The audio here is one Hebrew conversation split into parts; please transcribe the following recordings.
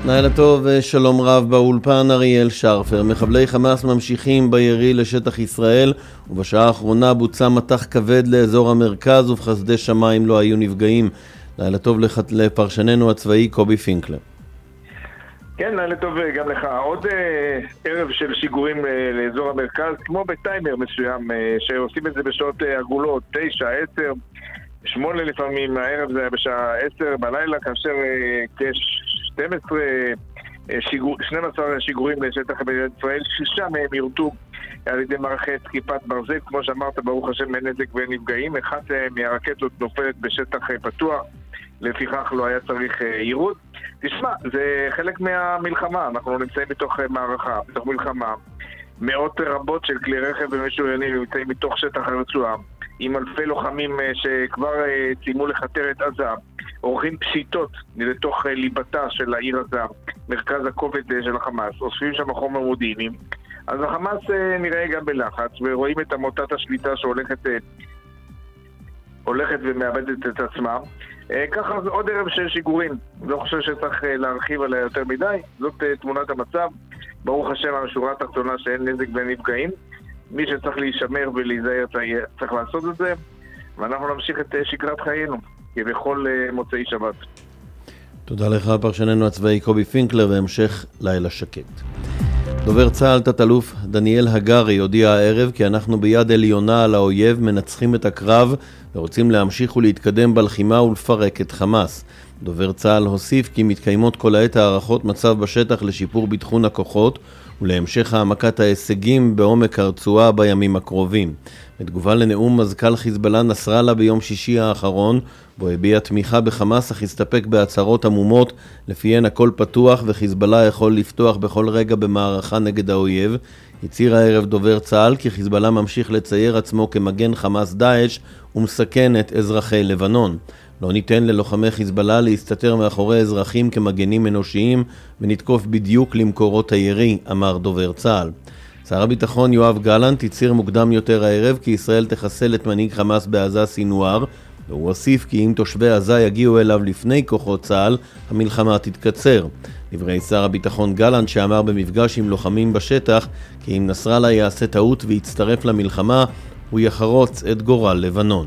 לילה טוב ושלום רב באולפן אריאל שרפר. מחבלי חמאס ממשיכים בירי לשטח ישראל, ובשעה האחרונה בוצע מטח כבד לאזור המרכז ובחסדי שמיים לא היו נפגעים. לילה טוב לפרשננו הצבאי קובי פינקלר. כן, לילה טוב גם לך. עוד ערב של שיגורים לאזור המרכז, כמו בטיימר מסוים, שעושים את זה בשעות עגולות, 9, 10, 8 לפעמים. הערב זה היה בשעה 10 בלילה, כאשר כ-12 שיגורים לשטח מדינת ישראל, 6 מהם יורטו על ידי מערכת כיפת ברזל. כמו שאמרת, ברוך השם אין נזק ואין נפגעים. אחת מהרקטות נופלת בשטח פתוח, לפיכך לא היה צריך יירוט. תשמע, זה חלק מהמלחמה, אנחנו נמצאים בתוך מערכה, בתוך מלחמה. מאות רבות של כלי רכב ומשוריינים נמצאים בתוך שטח הרצועה, עם אלפי לוחמים שכבר סיימו לחתר את עזה, עורכים פשיטות לתוך ליבתה של העיר עזה, מרכז הכובד של החמאס, אוספים שם חומר מודיעיני. אז החמאס נראה גם בלחץ, ורואים את עמותת השליטה שהולכת ומאבדת את עצמה. ככה זה עוד ערב של שיגורים, לא חושב שצריך להרחיב עליה יותר מדי. זאת תמונת המצב. ברוך השם, השורה התחתונה שאין נזק ואין נפגעים. מי שצריך להישמר ולהיזהר צריך לעשות את זה, ואנחנו נמשיך את שגרת חיינו כבכל מוצאי שבת. תודה לך פרשננו הצבאי קובי פינקלר, והמשך לילה שקט. דובר צה"ל תת-אלוף דניאל הגרי הודיע הערב כי אנחנו ביד עליונה על האויב, מנצחים את הקרב ורוצים להמשיך ולהתקדם בלחימה ולפרק את חמאס. דובר צה"ל הוסיף כי מתקיימות כל העת הערכות מצב בשטח לשיפור ביטחון הכוחות ולהמשך העמקת ההישגים בעומק הרצועה בימים הקרובים. בתגובה לנאום מזכ"ל חיזבאללה נסראללה ביום שישי האחרון, בו הביע תמיכה בחמאס אך הסתפק בהצהרות עמומות לפיהן הכל פתוח וחיזבאללה יכול לפתוח בכל רגע במערכה נגד האויב, הצהיר הערב דובר צה"ל כי חיזבאללה ממשיך לצייר עצמו כמגן חמאס דאעש ומסכן את אזרחי לבנון. לא ניתן ללוחמי חיזבאללה להסתתר מאחורי אזרחים כמגנים אנושיים ונתקוף בדיוק למקורות הירי, אמר דובר צה"ל. שר הביטחון יואב גלנט הצהיר מוקדם יותר הערב כי ישראל תחסל את מנהיג חמאס בעזה סינואר, והוא הוסיף כי אם תושבי עזה יגיעו אליו לפני כוחות צה"ל, המלחמה תתקצר. דברי שר הביטחון גלנט שאמר במפגש עם לוחמים בשטח כי אם נסראללה יעשה טעות ויצטרף למלחמה, הוא יחרוץ את גורל לבנון.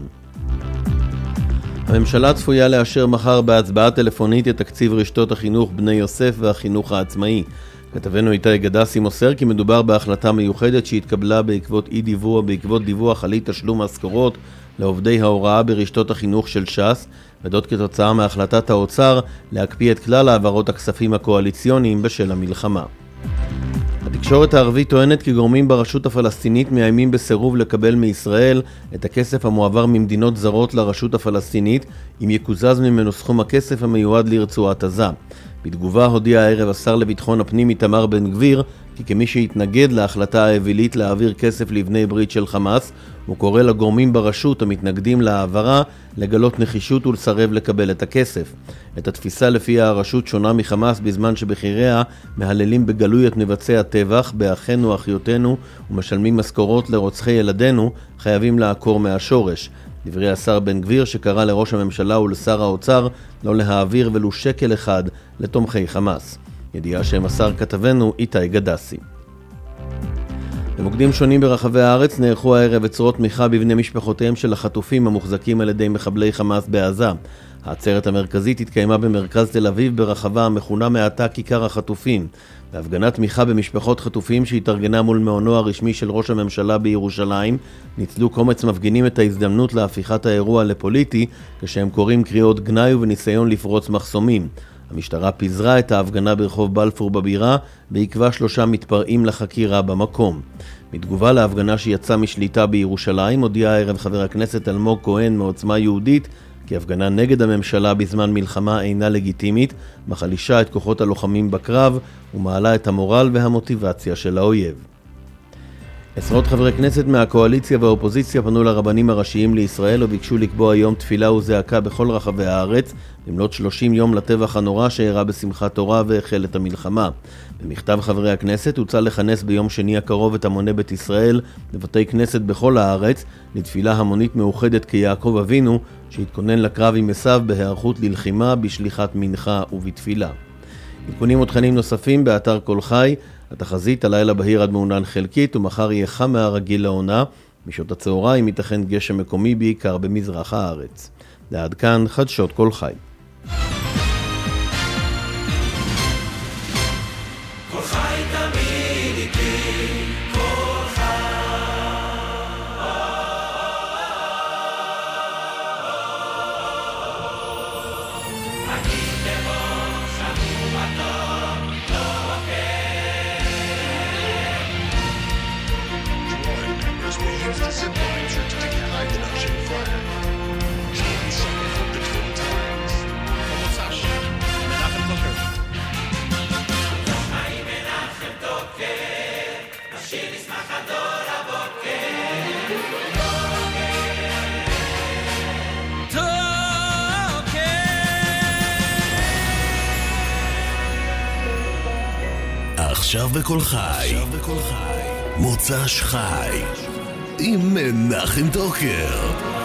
הממשלה צפויה לאשר מחר בהצבעה טלפונית את תקציב רשתות החינוך בני יוסף והחינוך העצמאי. כתבנו איתי גדסי מוסר כי מדובר בהחלטה מיוחדת שהתקבלה בעקבות דיווח על אי תשלום משכורות לעובדי ההוראה ברשתות החינוך של ש"ס, וזאת כתוצאה מהחלטת האוצר להקפיא את כלל העברות הכספים הקואליציוניים בשל המלחמה. התקשורת הערבית טוענת כי גורמים ברשות הפלסטינית מאיימים בסירוב לקבל מישראל את הכסף המועבר ממדינות זרות לרשות הפלסטינית אם יקוזז ממנו סכום הכסף המיועד לרצועת עזה. בתגובה הודיע הערב השר לביטחון הפנים איתמר בן גביר כי כמי שהתנגד להחלטה האווילית להעביר כסף לבני ברית של חמאס, הוא קורא לגורמים ברשות המתנגדים להעברה לגלות נחישות ולסרב לקבל את הכסף. את התפיסה לפיה הרשות שונה מחמאס בזמן שבחיריה מהללים בגלוי את מבצעי הטבח באחינו אחיותינו ומשלמים משכורות לרוצחי ילדינו, חייבים לעקור מהשורש. דברי השר בן גביר שקרא לראש הממשלה ולשר האוצר לא להעביר ולו שקל אחד לתומכי חמאס. ידיעה שמסר כתבנו איתי גדסי. במוקדים שונים ברחבי הארץ נערכו הערב עצרות תמיכה בבני משפחותיהם של החטופים המוחזקים על ידי מחבלי חמאס בעזה. העצרת המרכזית התקיימה במרכז תל אביב ברחבה המכונה מעתה כיכר החטופים. בהפגנת תמיכה במשפחות חטופים שהתארגנה מול מעונו הרשמי של ראש הממשלה בירושלים, ניצלו קומץ מפגינים את ההזדמנות להפיכת האירוע לפוליטי, כשהם קוראים קריאות גנאי וניסיון לפרוץ מחסומים. המשטרה פיזרה את ההפגנה ברחוב בלפור בבירה, בעקבה 3 מתפרעים לחקירה במקום. בתגובה להפגנה שיצאה משליטה בירושלים, הודיע הערב חבר הכנסת אלמוג כהן מעוצמה יהודית, כי הפגנה נגד הממשלה בזמן מלחמה אינה לגיטימית, מחלישה את כוחות הלוחמים בקרב ומעלה את המורל והמוטיבציה של האויב. עשרות חברי כנסת מהקואליציה והאופוזיציה פנו לרבנים הראשיים לישראל וביקשו לקבוע יום תפילה וזעקה בכל רחבי הארץ, במלאת 30 יום לטבח הנורא שאירע בשמחת תורה והחל את המלחמה. במכתב חברי הכנסת הוצע לכנס ביום שני הקרוב את המוני בית ישראל בבתי כנסת בכל הארץ לתפילה המונית מאוחדת כיעקב אבינו שהתכונן לקרב עם עשיו בהיערכות ללחימה בשליחת מנחה ובתפילה. עדכונים ותכנים נוספים באתר כל חי. התחזית, הלילה בהיר עד מעונן חלקית, ומחר יהיה חם מהרגיל לעונה. בשעות הצהריים ייתכן גשם מקומי בעיקר במזרח הארץ. עד כאן חדשות כל חי. עכשיו בכל חי, מוצ"ש חי, עם מנחם טוקר.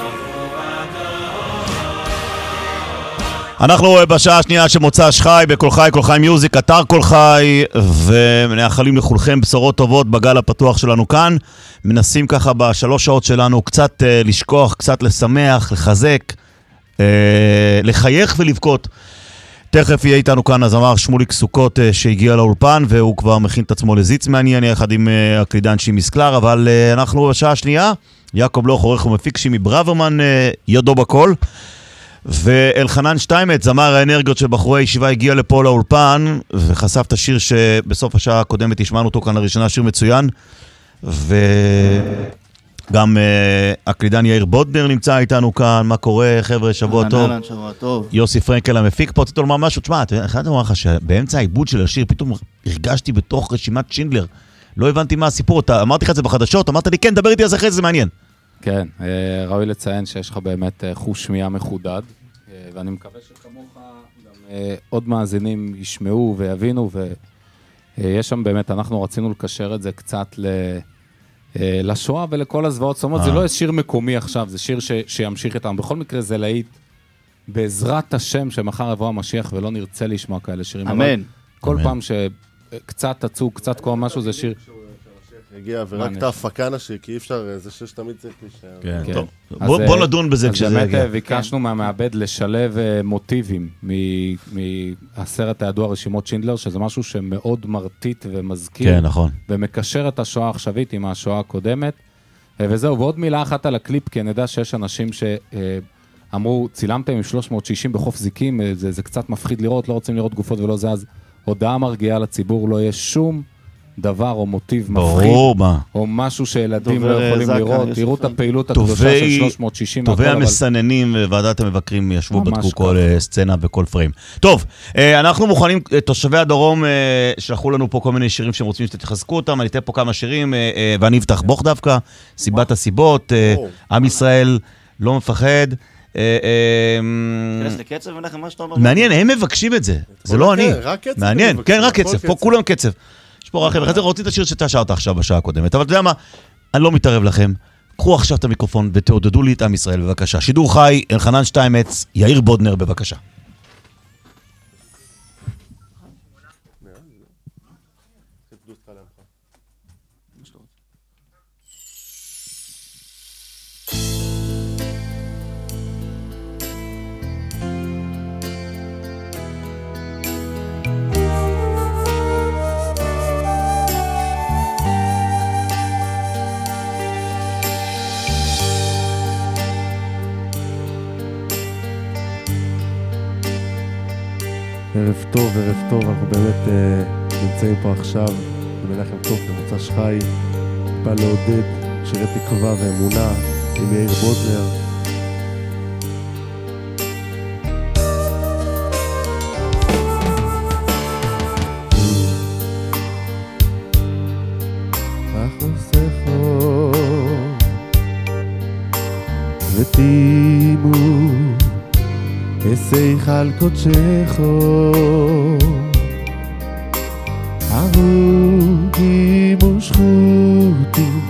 אנחנו בשעה השנייה של מוצ"ש חי בכל חי, כל חי מיוזיק, אתר כל חי, ומאחלים לכולכם בשורות טובות בגל הפתוח שלנו כאן. מנסים ככה בשלוש שעות שלנו קצת לשכוח, קצת לשמח, לחזק, לחייך ולבכות. תכף יהיה איתנו כאן הזמר שמוליק סוכות שהגיע לאולפן, והוא כבר מכין את עצמו לזיץ מעניין יחד עם הקלידן שימי סקלר, אבל אנחנו בשעה השנייה, יעקב לוך עורך ומפיק שימי ברוורמן, ידו בכל, ואלחנן שטיימץ, זמר האנרגיות של בחורי ישיבה, הגיע לפה לאולפן, וחשף את השיר שבסוף השעה הקודמת השמענו אותו כאן לראשונה, שיר מצוין, גם הקלידן יאיר בודנר נמצא איתנו כאן. מה קורה, חבר'ה? שבוע טוב. שבוע טוב. יוסי פרנקל המפיק פה, רציתי לומר משהו. תשמע, אחד אומר לך שבאמצע העיבוד של השיר פתאום הרגשתי בתוך רשימת שינדלר. לא הבנתי מה הסיפור. אמרתי לך את זה בחדשות, אמרת לי כן, דבר איתי אז אחרי זה, מעניין. כן, ראוי לציין שיש לך באמת חוש שמיעה מחודד, ואני מקווה שכמוך גם עוד מאזינים ישמעו ויבינו, ויש שם באמת, אנחנו רצינו לקשר את זה קצת לשואה ולכל הזוועות. זאת אומרת, זה לא שיר מקומי עכשיו, זה שיר שימשיך איתם. בכל מקרה זה להיט בעזרת השם שמחר יבוא המשיח ולא נרצה לשמוע כאלה שירים. אמן. כל פעם שקצת תצאו, קצת קורה משהו, זה שיר... הגיע ורק את ההפקה נשיר, כי אי אפשר, זה שיר שתמיד צריך להישאר. כן, טוב. בוא נדון בזה כשזה יגיע. אז באמת ביקשנו מהמעבד לשלב מוטיבים מהסרט הידוע רשימות שינדלר, שזה משהו שמאוד מרטיט ומזכיר. כן, נכון. ומקשר את השואה העכשווית עם השואה הקודמת. וזהו, ועוד מילה אחת על הקליפ, כי אני יודע שיש אנשים שאמרו, צילמתם עם 360 בחוף זיקים, זה קצת מפחיד לראות, לא רוצים לראות גופות ולא זה, אז הודעה מרגיעה לציבור, לא יהיה שום דבר או מוטיב מפחיד, או משהו שילדים לא יכולים לראות. תראו את הפעילות הקדושה של 360. טובי המסננים וועדת המבקרים ישבו, בדקו כל סצנה וכל פריים. טוב, אנחנו מוכנים, תושבי הדרום שלחו לנו פה כל מיני שירים שהם רוצים שתחזקו אותם, אני אתן פה כמה שירים, ואני אבטח בוך דווקא, סיבת הסיבות, עם ישראל לא מפחד. מעניין, הם מבקשים את זה, זה לא אני. מעניין, כן, רק קצב, פה כולם קצב. יש פה רכב, אחרי רוצים את השיר שאתה שרת עכשיו בשעה הקודמת, אבל אתה יודע מה, אני לא מתערב לכם, קחו עכשיו את המיקרופון ותעודדו לי את עם ישראל, בבקשה. שידור חי, אלחנן שטיימץ, יאיר בודנר, בבקשה. ערב טוב, אנחנו באמת נמצאים פה עכשיו במנחם טוב במוצ"ש חי, בא לעודד שירי תקווה ואמונה עם יאיר בודנר. ותימו היכל קודשךו הרוגים ושחוטים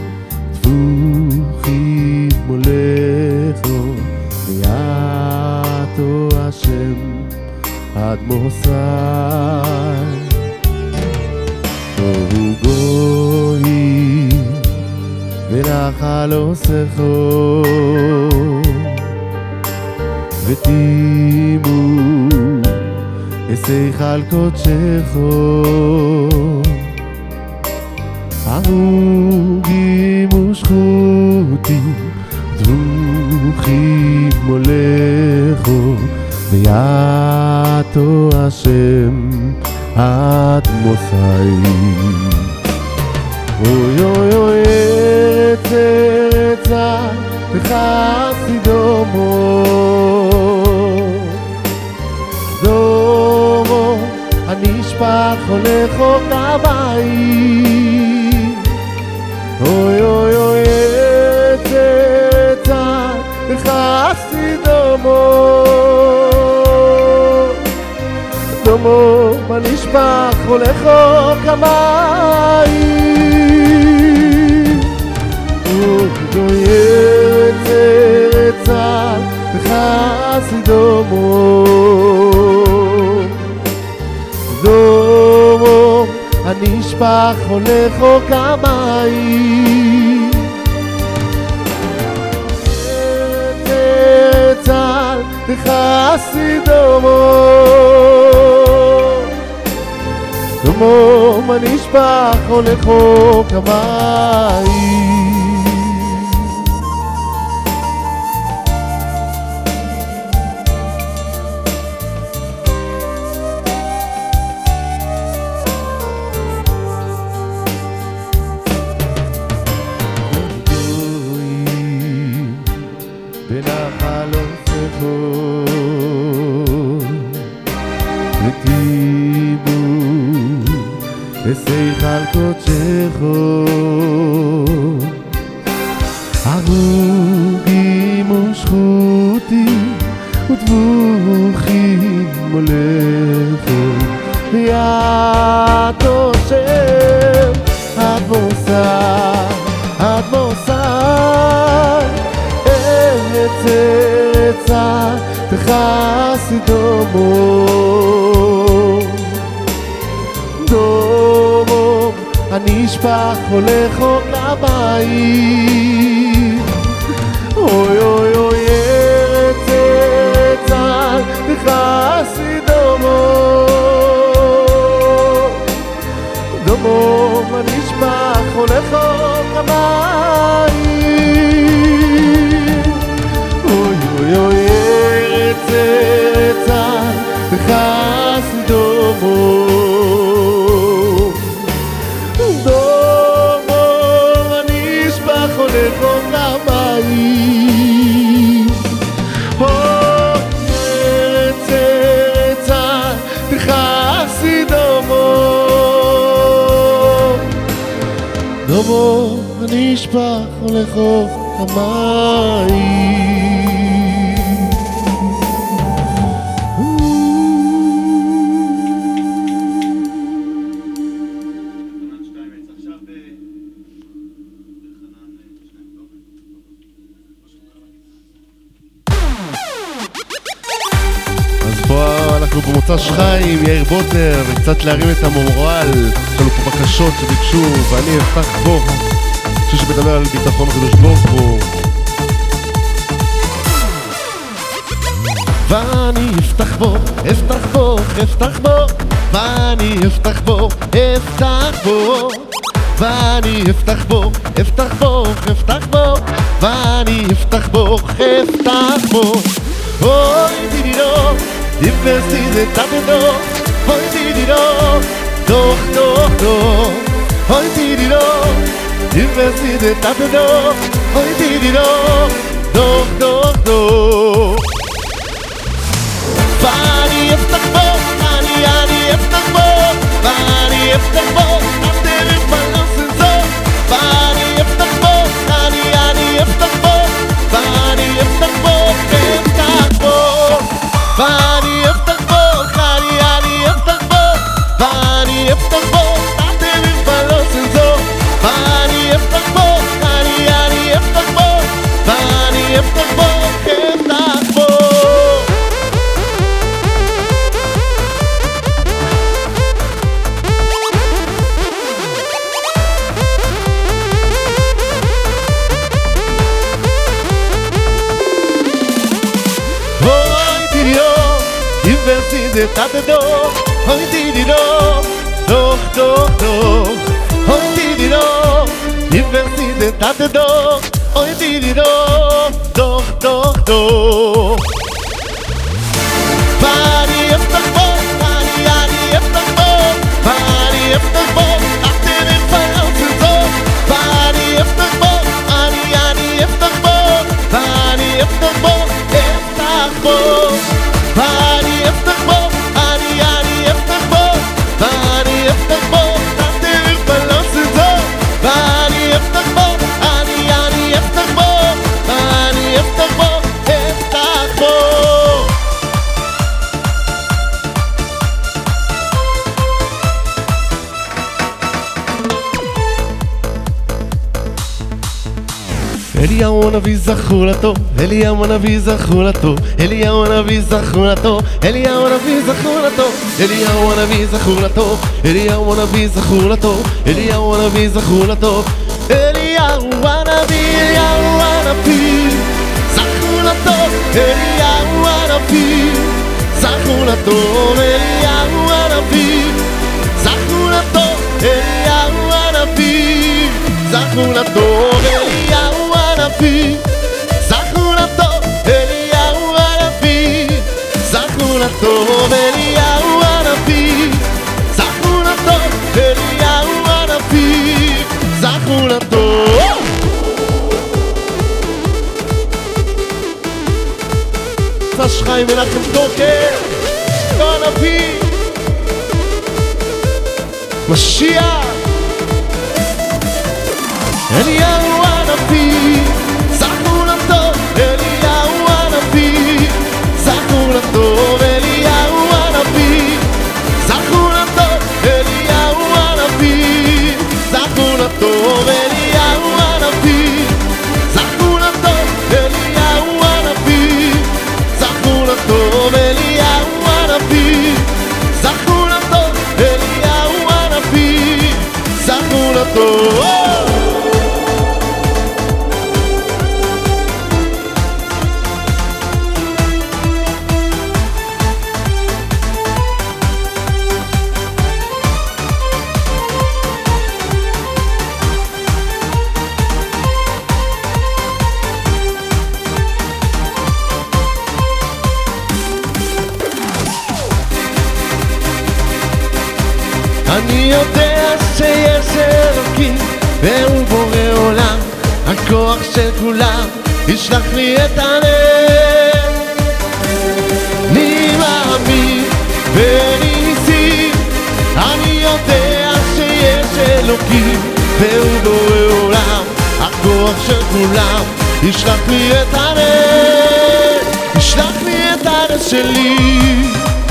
טבוחים מולךו ויעתו השם עד מוסי תוהו גוי ונחל עושךו ותימו אסייכל קודשךו הרוגים ושחוטים דרוכים מולכו ויעתו השם עד מוסי אוי אוי אוי ארץ וחסידומו דומו הנשפך הולכו כבאים אוי אוי אוי ארץ וחסידומו דומו הנשפך הולכו כבאים אוי ארץ וחסידומו דומו הנשפך הולכו כבאים צל וחסידומו דומו הנשפך הולכו כבאים וסייכל קודשךו הרוגים ושחוטים וטבוחים מולכו ויעתו שם עד מוסי ארץ ארצה וחסידומו דומו הנשפך הולכו כבאים אוי אוי אוי ארץ ארצה וחסידומו דומו הנשפך הולכו כבאים אוי אוי אוי ארץ ארצה וחסידומו דומו הנשפך הולכו כבאים אנחנו במוצ"ש חי עם יאיר בוטנר וקצת להרים את המורל. יש לנו פה בקשות שביקשו ואני אפתח בו שמדבר על ביטחון הקדוש ברוך הוא ואני אפתח בו, אפתח בו, אפתח בו ואני אפתח בו, אפתח בו ואני אפתח בו, אפתח בו, אפתח בו ואני אפתח בו, אפתח בו אוי דידידו Diversità poi ti dirò doch doch doch poi ti dirò Diversità poi ti dirò doch doch doch Vani eftach bo ani eftach bo Vani eftach bo ater falassen so Vani eftach bo ani eftach bo Vani eftach bo eftach bo Vani eftach bo, ani eftach bo Vani eftach bo, ater falassen so Vani eftach bo, ani eftach bo Vani eftach bo, eftach bo Universitat doch, heute die doch, doch, doch, doch, heute die doch, Universitat doch, heute die doch, doch, doch, doch. Pani efter bort, pani efter bort, pani efter bort, att det är förlåten så. Pani efter bort, pani efter bort, pani efter bort, efter bort. Pani efter bort, pani efter bort, pani efter bort, att det är förlåten så. Pani efter bort, pani efter bort, pani efter bort, efter bort. אליהו הנביא זכור לטוב, אליהו הנביא זכור לטוב, אליהו הנביא זכור לטוב, אליהו הנביא זכור לטוב, אליהו הנביא זכור לטוב, אליהו הנביא זכור לטוב, אליהו הנביא זכור לטוב, אליהו הנביא זכור לטוב, אליהו הנביא זכור לטוב, אליהו הנביא זכור לטוב, אליהו הנביא זכור לטוב, אליהו הנביא זכור לטוב, אליהו הנביא זכור לטוב, אליהו הנביא זכור לטוב, אליהו הנביא זכור לטוב. צש חיים מנחם טוקר, הנביא משיח, אליהו הנביא זכור לטוב, אליהו הנביא זכור לטוב, אליהו הנביא זכור לטוב, אליהו הנביא זכור לטוב, אליהו הנביא זכור לטוב, אליהו הנביא זכור לטוב, אליהו הנביא זכור לטוב, אליהו הנביא זכור לטוב. אני יודע שיש אלוקים והוא בורא עולם, הכוח של כולם ישלח לי את הלב. אני מאמין וניסים, אני יודע שיש אלוקים והוא בורא עולם, הכוח של כולם ישלח לי את הלב, ישלח לי את הלב שלי.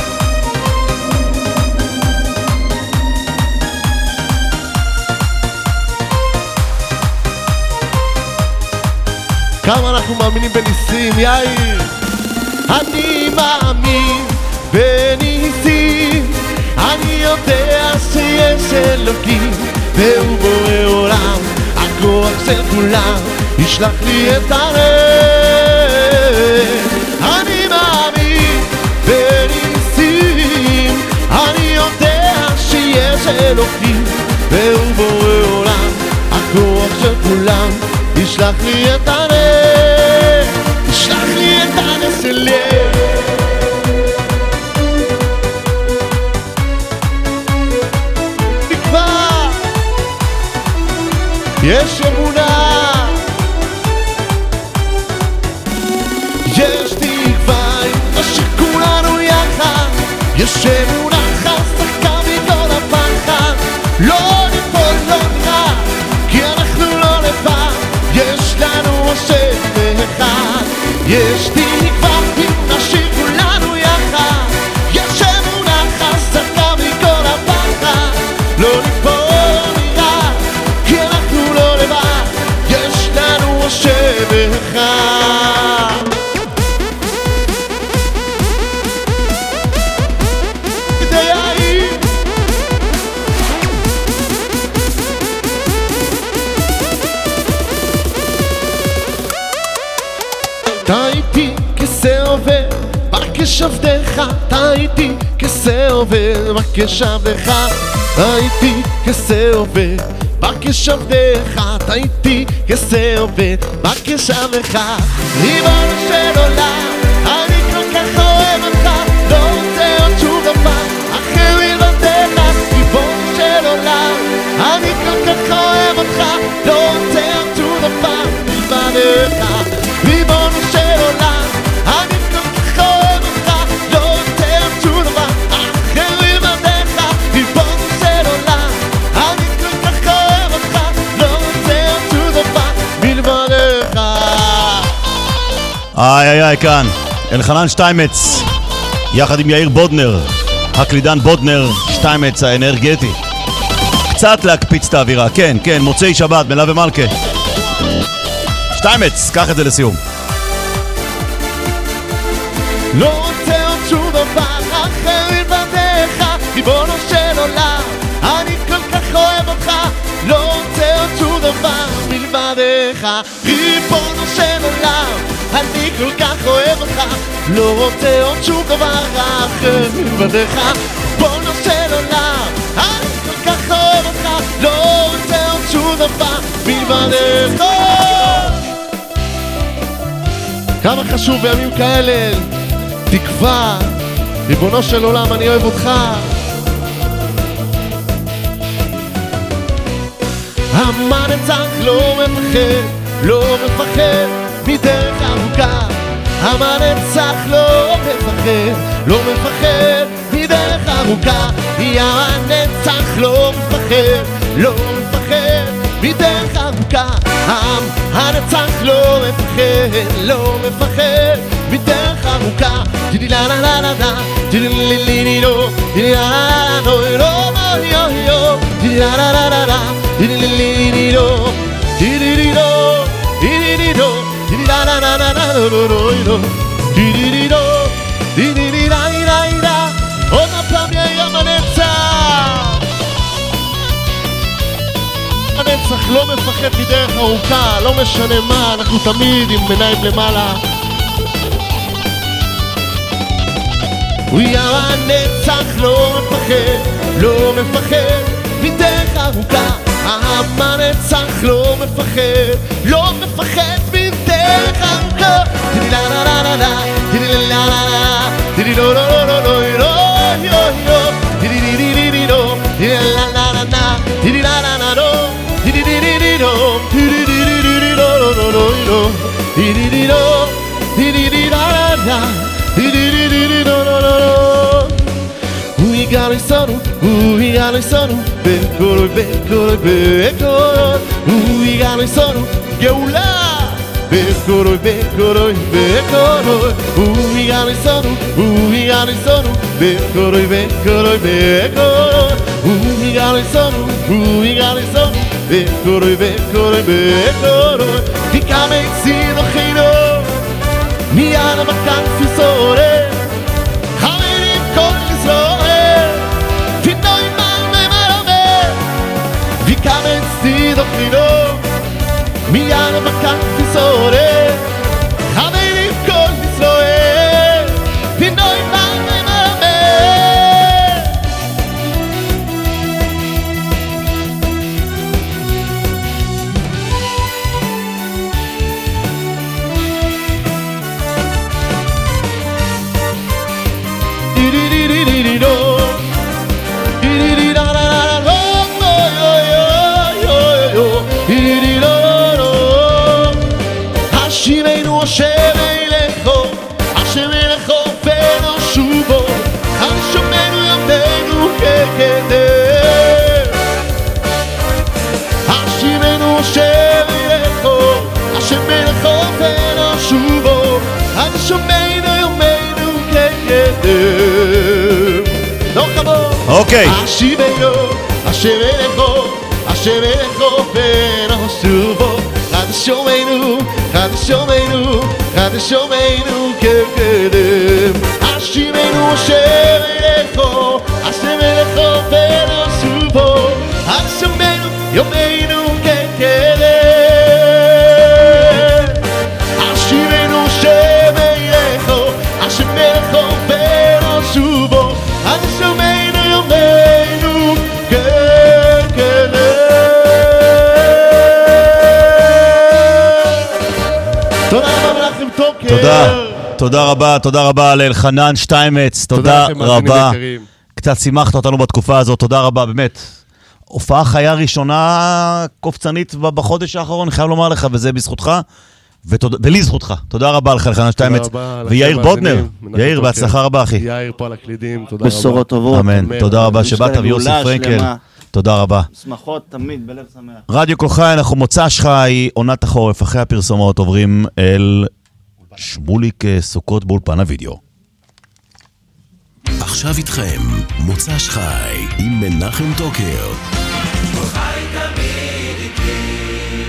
כמה אנחנו מאמינים בניסים, יאיר? אני מאמין בניסים, אני יודע שיש אלוקים והוא בורא עולם, הכוח של כולם ישלח לי את הלב. אני מאמין בניסים, אני יודע שיש אלוקים והוא בורא עולם, הכוח של כולם ישלח לי את הלב, ישלח לי את הלב שלי. תקווה, יש אמונה, יש תקווה, אם שכולנו יחד, יש אמונה חזקה מכל הפחד, לא ניפול, לא נראה, כי אנחנו לא לבד, יש לנו השם אחד, יש תקווה אם נשאיר כולנו יחד, יש אמונה חזקה מכל הפחד, לא ניפול נראה, כי אנחנו לא לבד, יש לנו השם אחד. אתה איתי כסא עובר, בא כשעבדך, אתה איתי כסא עובד, מה כשבדך, הייתי כסא עובד, מה כשבדך, הייתי כסא עובד, מה כשבדך, ריבונו של עולם, אני כל כך אוהב אותך, לא רוצה עוד שום דבר, אחר מלבדך, ריבונו של עולם, אני כל כך אוהב אותך, לא רוצה עוד שום דבר, מלבדך, ריבונו של עולם, אני כל כך אוהב אותך, לא רוצה עוד שום דבר, אחר מלבדך, ריבונו של עולם, אני כל כך אוהב אותך, לא רוצה עוד שום דבר, מלבדך. איי, כאן אלחנן שטיימץ יחד עם יאיר בודנר, הקלידן בודנר, שטיימץ האנרגטי. קצת להקפיץ את האווירה, כן, מוצאי שבת, מלה ומלכה. שטיימץ, קח את זה לסיום. לא רוצה עוד שום דבר אחר מלבדך, ריבונו של עולם, אני כל כך אוהב אותך, לא רוצה עוד שום דבר מלבדך, ריבונו של עולם, אני כל כך אוהב אותך, לא רוצה עוד שום דבר אחר מלבדך, ריבונו של עולם, אני כל כך אוהב אותך, לא רוצה עוד שום דבר מלבדך. כמה חשוב בימים כאלה תקווה, ריבונו של עולם, אני אוהב אותך. המנצח לא מפחד, לא מפחד מדרך ארוכה. המנצח לא מפחד, לא מפחד מדרך ארוכה. המנצח לא מפחד, לא מפחד מדרך ארוכה. המנצח לא מפחד, לא מפחד מדרך ארוכה. דידי לה לה לה לה לה, דידי לי לי לי לו, דידי לה לה לה לה לה, יו יו, דידי לה לה לה לה לה, דידי לי לי לי לו, דידי לי לו, דידי לי לו, דידי לה לה לה לה לה לו לו לו, דידי לי לו, דידי לי לה לה לה. עוד הפעם יאיר המנצח. המנצח לא מפחד מדרך ארוכה, לא משנה מה, אנחנו תמיד עם עיניים למעלה. המנצח לא מפחד, לא מפחד מדרך ארוכה. המנצח לא מפחד, לא מפחד מדרך ארוכה. דידי לה לה לה לה לה, דידי לה לה לה לה, דידי לא לא לא לא לא לא יו יו, דידי דידי דידי לא, דידי לה לה לה לה, דידי לה לה לה לא, דידי דידי דידי לא, דידי דידי דידי לא לא לא לא לא, דידי דידי לא, דידי דידי לה לה, דידי דידי לא לא לא לא. הוא יגע לסונו, הוא יגע לסונו, בקולוי בקולוי בקולוי, הוא יגע לסונו, גאולה. בקולוי בקולוי בקולוי, הוא יגע לסונו, הוא יגע לסונו, בקולוי בקולוי בקולוי, הוא יגע לסונו, הוא יגע לסונו, בקולוי בקולוי בקולוי. וכמה הצידו חינו מיד המקן פיסורי חברים כל ישראל פינוי מלמי מלמי. וכמה הצידו חינו מיד המקן פיסורי חברים כל ישראל פינוי מלמי מלמי. השיבנו אשר אלכו, אשר אלכו ונשובו, הנשומנו ימינו כקדם. השיבנו אשר אלכו, אשר אלכו ונשובו, הנשומנו ימינו כקדם. לא כמוך. אוקיי. השיבנו אשר אלכו, אשר אלכו ונשובו, חדשומנו, חדשומנו, חדשומנו כקדם. השיבנו אשר אלכו, אשר אלכו ונשובו, חדשומנו יומנו כקדם. השיבנו אשר אלכו, אשר אלכו ונשובו, תודה רבה לאלחנן שטיימץ, תודה רבה. קצת שימחת אותנו בתקופה הזאת, תודה רבה, באמת. הופעה חיה ראשונה קופצנית בחודש האחרון, אני חייב לומר לך, וזה בזכותך, ולי זכותך. תודה רבה לך, אלחנן שטיימץ. ויאיר בודנר, יאיר, בהצלחה רבה, אחי. יאיר פה על הקלידים, תודה רבה. בשורות טובות. אמן, תודה רבה שבאת, ויוסי פרנקל. תודה רבה. שמחות תמיד, בלב שמח. רדיו כל חי, אנחנו מוצ"ש חי, עונת החורף, אחרי הפרסומות עוברים אל שמוליק סוכות באולפן הוידאו. עכשיו איתכם, מוצ"ש חי עם מנחם טוקר. חי תמיד איתי.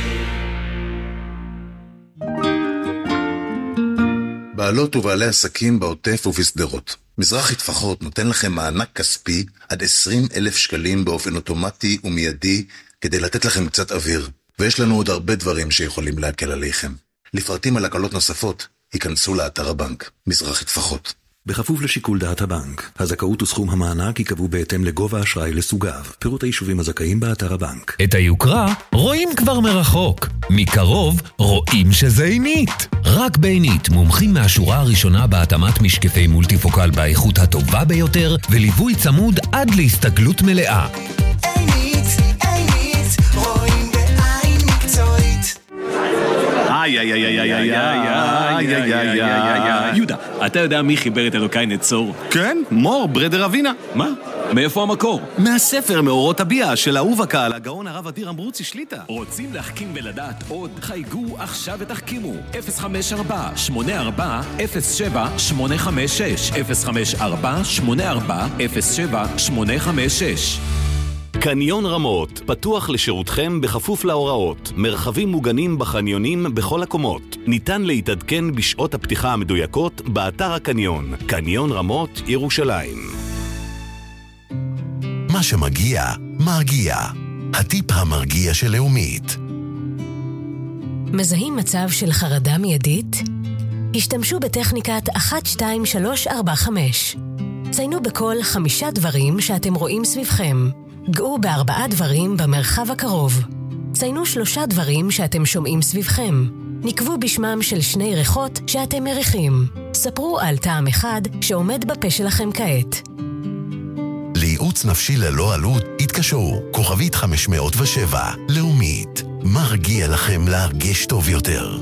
בעלות ובעלי עסקים בעוטף ובשדרות. מזרחי טפחות נותן לכם מענק כספי עד 20,000 שקלים באופן אוטומטי ומיידי כדי לתת לכם קצת אוויר. ויש לנו עוד הרבה דברים שיכולים להקל עליכם. לפרטים על הקלות נוספות, היכנסו לאתר הבנק. מזרחי טפחות. בכפוף לשיקול דעת הבנק. הזכאות וסכום המענק ייקבעו בהתאם לגובה אשראי לסוגיו. פירוט היישובים הזכאים באתר הבנק. את היוקרה רואים כבר מרחוק. מקרוב רואים שזה עינית. רק בעינית, מומחים מהשורה הראשונה בהתאמת משקפי מולטיפוקל באיכות הטובה ביותר, וליווי צמוד עד להסתגלות מלאה. עינית, רואים בעין מקצועית. יהודה, אתה יודע מי חיבר את אלוקי נצור? כן, מור, ברדר אבינה. מה? מאיפה המקור? מהספר מאורות הביאה של אהוב הקהל, הגאון הרב אדיר אמברוצי שליטה. רוצים להחכים ולדעת עוד? חייגו עכשיו ותחכימו. 054-87-07-856 054-87-07-856. קניון רמות, פתוח לשירותכם בכפוף להוראות. מרחבים מוגנים בחניונים בכל הקומות. ניתן להתעדכן בשעות הפתיחה המדויקות באתר הקניון. קניון רמות, ירושלים. מה שמגיע, מרגיע. הטיפ המרגיע של לאומית. מזהים מצב של חרדה מיידית? השתמשו בטכניקת 1, 2, 3, 4, 5. ציינו בכל 5 דברים שאתם רואים סביבכם. געו ב4 דברים במרחב הקרוב. ציינו 3 דברים שאתם שומעים סביבכם. נקבו בשמם של 2 ריחות שאתם מריחים. ספרו על טעם אחד שעומד בפה שלכם כעת. לייעוץ נפשי ללא עלות, התקשרו, כוכבית 507, לאומית. מרגיע לכם להרגיש טוב יותר.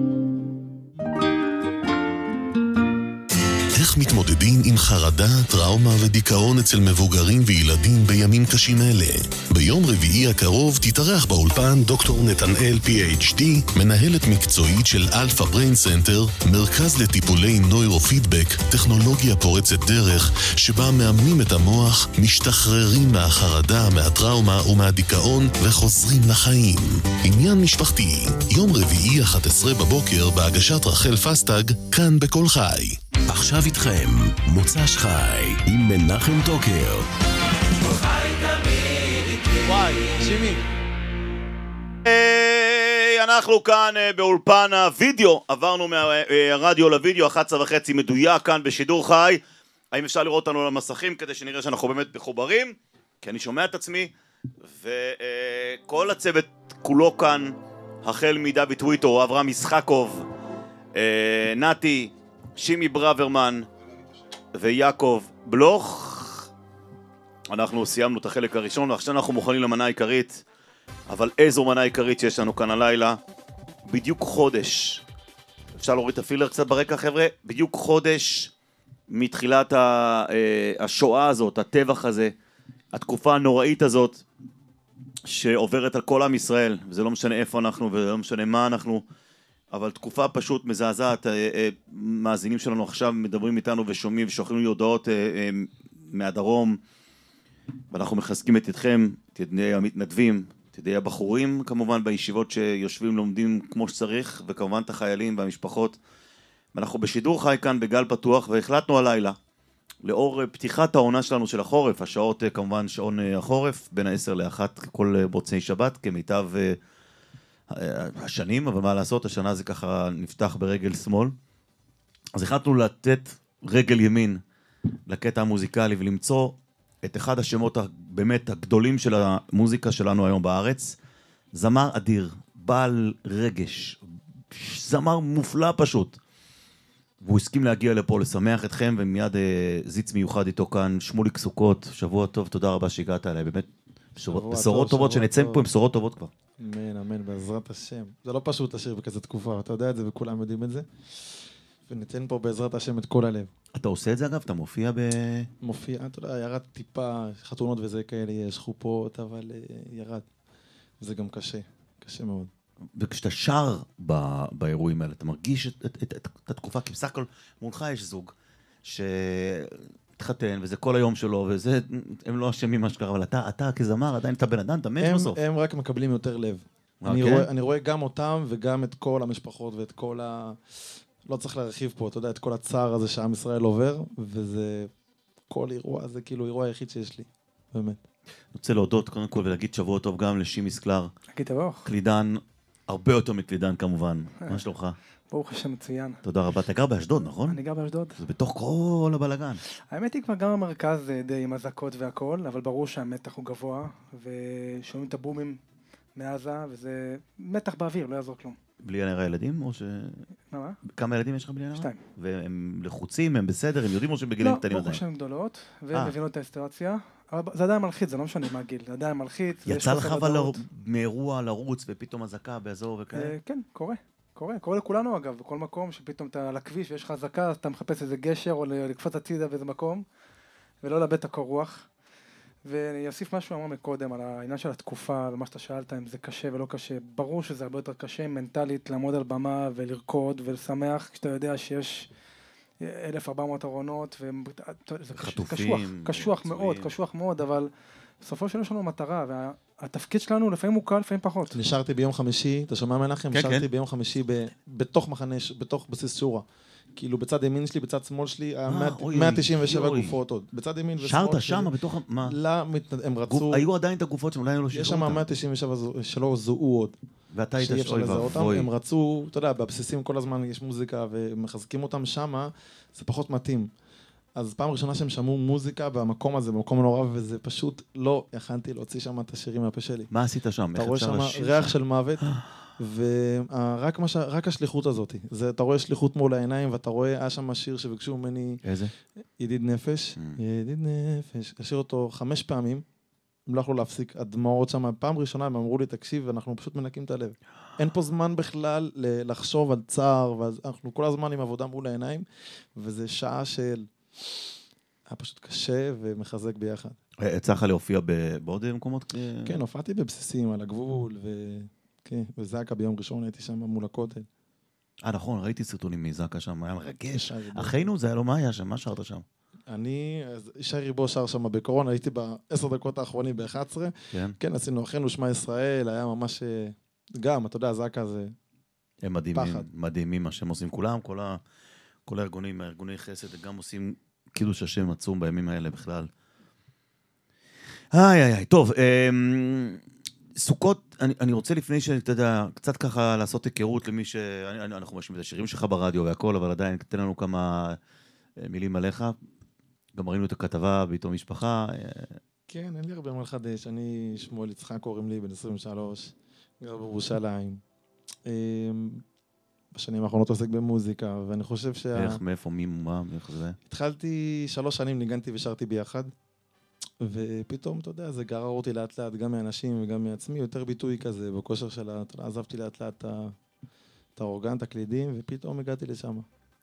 איך מתמודדים עם חרדה, טראומה ודיכאון אצל מבוגרים וילדים בימים קשים אלה? ביום רביעי הקרוב תתארח באולפן דוקטור נתנאל PhD, מנהלת מקצועית של אלפא בריין סנטר, מרכז לטיפולי נוירופידבק, טכנולוגיה פורצת דרך, שבה מאמנים את המוח, משתחררים מהחרדה, מהטראומה ומהדיכאון וחוזרים לחיים. עניין משפחתי, יום רביעי 11 בבוקר בהגשת רחל פסטג, כאן בכל חי. עכשיו איתכם, מוצ"ש חי עם מנחם טוקר. חי תמיד איתי. וואי, שימי. אנחנו כאן באולפן הוידאו, עברנו מהרדיו לוידאו, 11:30 מדויק כאן בשידור חי. האם אפשר לראות אותנו על המסכים כדי שנראה שאנחנו באמת מחוברים? כי אני שומע את עצמי, וכל הצוות כולו כאן, החל מדוד טוויטו, אברהם ישחקוב, נתי, שימי ברוורמן ויעקב בלוך. אנחנו סיימנו את החלק הראשון ועכשיו אנחנו מוכנים למנה העיקרית. אבל איזו מנה העיקרית שיש לנו כאן הלילה? בדיוק חודש, אפשר להוריד את הפילר קצת ברקע חבר'ה, בדיוק חודש מתחילת השואה הזאת, הטבח הזה, התקופה הנוראית הזאת שעוברת על כל עם ישראל, וזה לא משנה איפה אנחנו ולא משנה מה אנחנו, אבל תקופה פשוט מזעזעת. מאזינים שלנו עכשיו מדברים איתנו ושומעים ושולחים לי הודעות מהדרום, ואנחנו מחזקים את ידכם, את ידי המתנדבים, את ידי הבחורים כמובן בישיבות שיושבים לומדים כמו שצריך, וכמובן את החיילים והמשפחות. ואנחנו בשידור חי כאן בגל פתוח, והחלטנו הלילה לאור פתיחת העונה שלנו של החורף, השעות כמובן שעון החורף בין 10 ל-1 כל מוצאי שבת כמיטב השנים, אבל מה לעשות, השנה זה ככה נפתח ברגל שמאל. אז החלטנו לתת רגל ימין לקטע המוזיקלי ולמצוא את אחד השמות באמת הגדולים של המוזיקה שלנו היום בארץ. זמר אדיר, בעל רגש, זמר מופלא פשוט. והוא הסכים להגיע לפה לשמח אתכם, ומיד זיץ מיוחד איתו כאן, שמוליק סוכות, שבוע טוב, תודה רבה שהגעת אליי, באמת בשורות טובות, שנצא פה עם בשורות טובות כבר. אמן, אמן, בעזרת השם. זה לא פשוט לשיר בכזה תקופה, אתה יודע את זה וכולם יודעים את זה. וניתן פה בעזרת השם את כל הלב. אתה עושה את זה אגב? אתה מופיע מופיע, אתה יודע, ירד טיפה, חתונות וזה כאלה, יש חופות, אבל ירד. וזה גם קשה, קשה מאוד. וכשאתה שר באירועים האלה, אתה מרגיש את התקופה, כי בסך הכל מולך יש זוג שהתחתן, וזה כל היום שלו, וזה, הם לא אשמים מה שקרה, אבל אתה כזמר, עדיין אתה בן אדם, אתה מת בסוף. הם רק מקבלים יותר לב. אני רואה גם אותם וגם את כל המשפחות ואת כל לא צריך להרחיב פה, אתה יודע, את כל הצער הזה שעם ישראל עובר, וזה, כל אירוע, זה כאילו אירוע היחיד שיש לי, באמת. אני רוצה להודות קודם כל ולהגיד שבוע טוב גם לשימי סקלר. להגיד טוב. קלידן, הרבה יותר מקלידן כמובן. מה שלומך? ברוך השם מצוין. תודה רבה. אתה גר באשדוד, נכון? אני גר באשדוד. זה בתוך כל הבלגן. האמת היא כבר גם המרכז די עם הזקות והכל, אבל ברור שהמתח הוא גבוה, ושומעים את הבומים מעזה, וזה מתח באוויר, לא יעזור כלום. בלי הנראה ילדים, או ש... מה? כמה ילדים יש לך בלי הנראה? 2. והם לחוצים, הם בסדר, הם יודעים או שהם בגילים קטנים עדיין? לא, ברוך השם גדולות, והם מבינות את האסטרציה, אבל זה עדיין מלחיץ, זה לא משנה מה הגיל, זה עדיין מלחיץ. יצא לך אבל מאירוע לרוץ ופתאום הזקה באזור וכאלה? כן, קורה לכולנו אגב, בכל מקום שפתאום אתה על הכביש ויש לך הזקה, אז אתה מחפש איזה גשר או לקפוץ הצידה באיזה מקום, ולא לאבד את הקור רוח. ואני אוסיף משהו אמר מקודם על העניין של התקופה, ומה שאתה שאלת, אם זה קשה ולא קשה. ברור שזה הרבה יותר קשה מנטלית לעמוד על במה ולרקוד ולשמח, כשאתה יודע שיש 1,400 ארונות, וזה קשוח מאוד, אבל בסופו של יש לנו מטרה, והתפקיד שלנו לפעמים הוא קל, לפעמים פחות. נשארתי ביום חמישי, אתה שומע מנחם? נשארתי ביום חמישי בתוך מחנה, בתוך בסיס שורה. כאילו בצד ימין שלי, בצד שמאל שלי, 197 גופות עוד. בצד ימין ושמאל. שרת שם בתוך... מה? הם רצו... היו עדיין את הגופות שאולי לא שחררו אותם. יש שם 197 שלא זוהו עוד. ואתה היית שואי ואבוי. הם רצו, אתה יודע, בבסיסים כל הזמן יש מוזיקה, ומחזקים אותם שם, זה פחות מתאים. אז פעם ראשונה שהם שמעו מוזיקה במקום הזה, במקום נורא, וזה פשוט לא יכנתי להוציא שם את השירים מהפה שלי. מה עשית שם? אתה רואה שם ריח של מוות, ורק השליחות הזאת. אתה רואה שליחות מול העיניים, ואתה רואה, היה שם שיר שביקשו ממני... איזה? ידיד נפש. ידיד נפש. השיר אותו 5 פעמים, הם לא יכלו להפסיק, הדמעות שם, פעם ראשונה הם אמרו לי, תקשיב, ואנחנו פשוט מנקים את הלב. אין פה זמן בכלל לחשוב על צער, ואנחנו כל הזמן עם עבודה מול העיניים, וזה שעה של... היה פשוט קשה ומחזק ביחד. יצא לך להופיע בעוד מקומות? כן, הופעתי בבסיסים על הגבול, וזקה ביום ראשון הייתי שם מול הכותל. נכון, ראיתי סרטונים מזקה שם, היה מרגש. אחינו, זה היה לו מה היה שם? מה שרת שם? אני, ישי ריבו שר שם בקורונה, הייתי ב10 דקות האחרונים ב-11. כן, עשינו אחינו שמע ישראל, היה ממש, גם, אתה יודע, זקה זה פחד. הם מדהימים מה שהם עושים כולם, כל הארגונים, הארגוני חסד, גם עושים קידוש השם עצום בימים האלה בכלל. טוב, סוכות, אני רוצה לפני שאתה יודע, קצת ככה לעשות היכרות למי אנחנו משמיעים את השירים שלך ברדיו והכל, אבל עדיין תן לנו כמה מילים עליך. גם ראינו את הכתבה בעיתון משפחה. כן, אין לי הרבה מה לחדש. אני שמואל יצחק, קוראים לי, בן 23, גר בירושלים. בשנים האחרונות עוסק במוזיקה, ואני חושב איך, מאיפה, מי, מה, איך זה? התחלתי 3 שנים, ניגנתי ושרתי ביחד, ופתאום, אתה יודע, זה גרר אותי לאט לאט, גם מאנשים וגם מעצמי, יותר ביטוי כזה, בכושר שלה, עזבתי לאט לאט את האורגן, את הקלידים, ופתאום הגעתי לשם.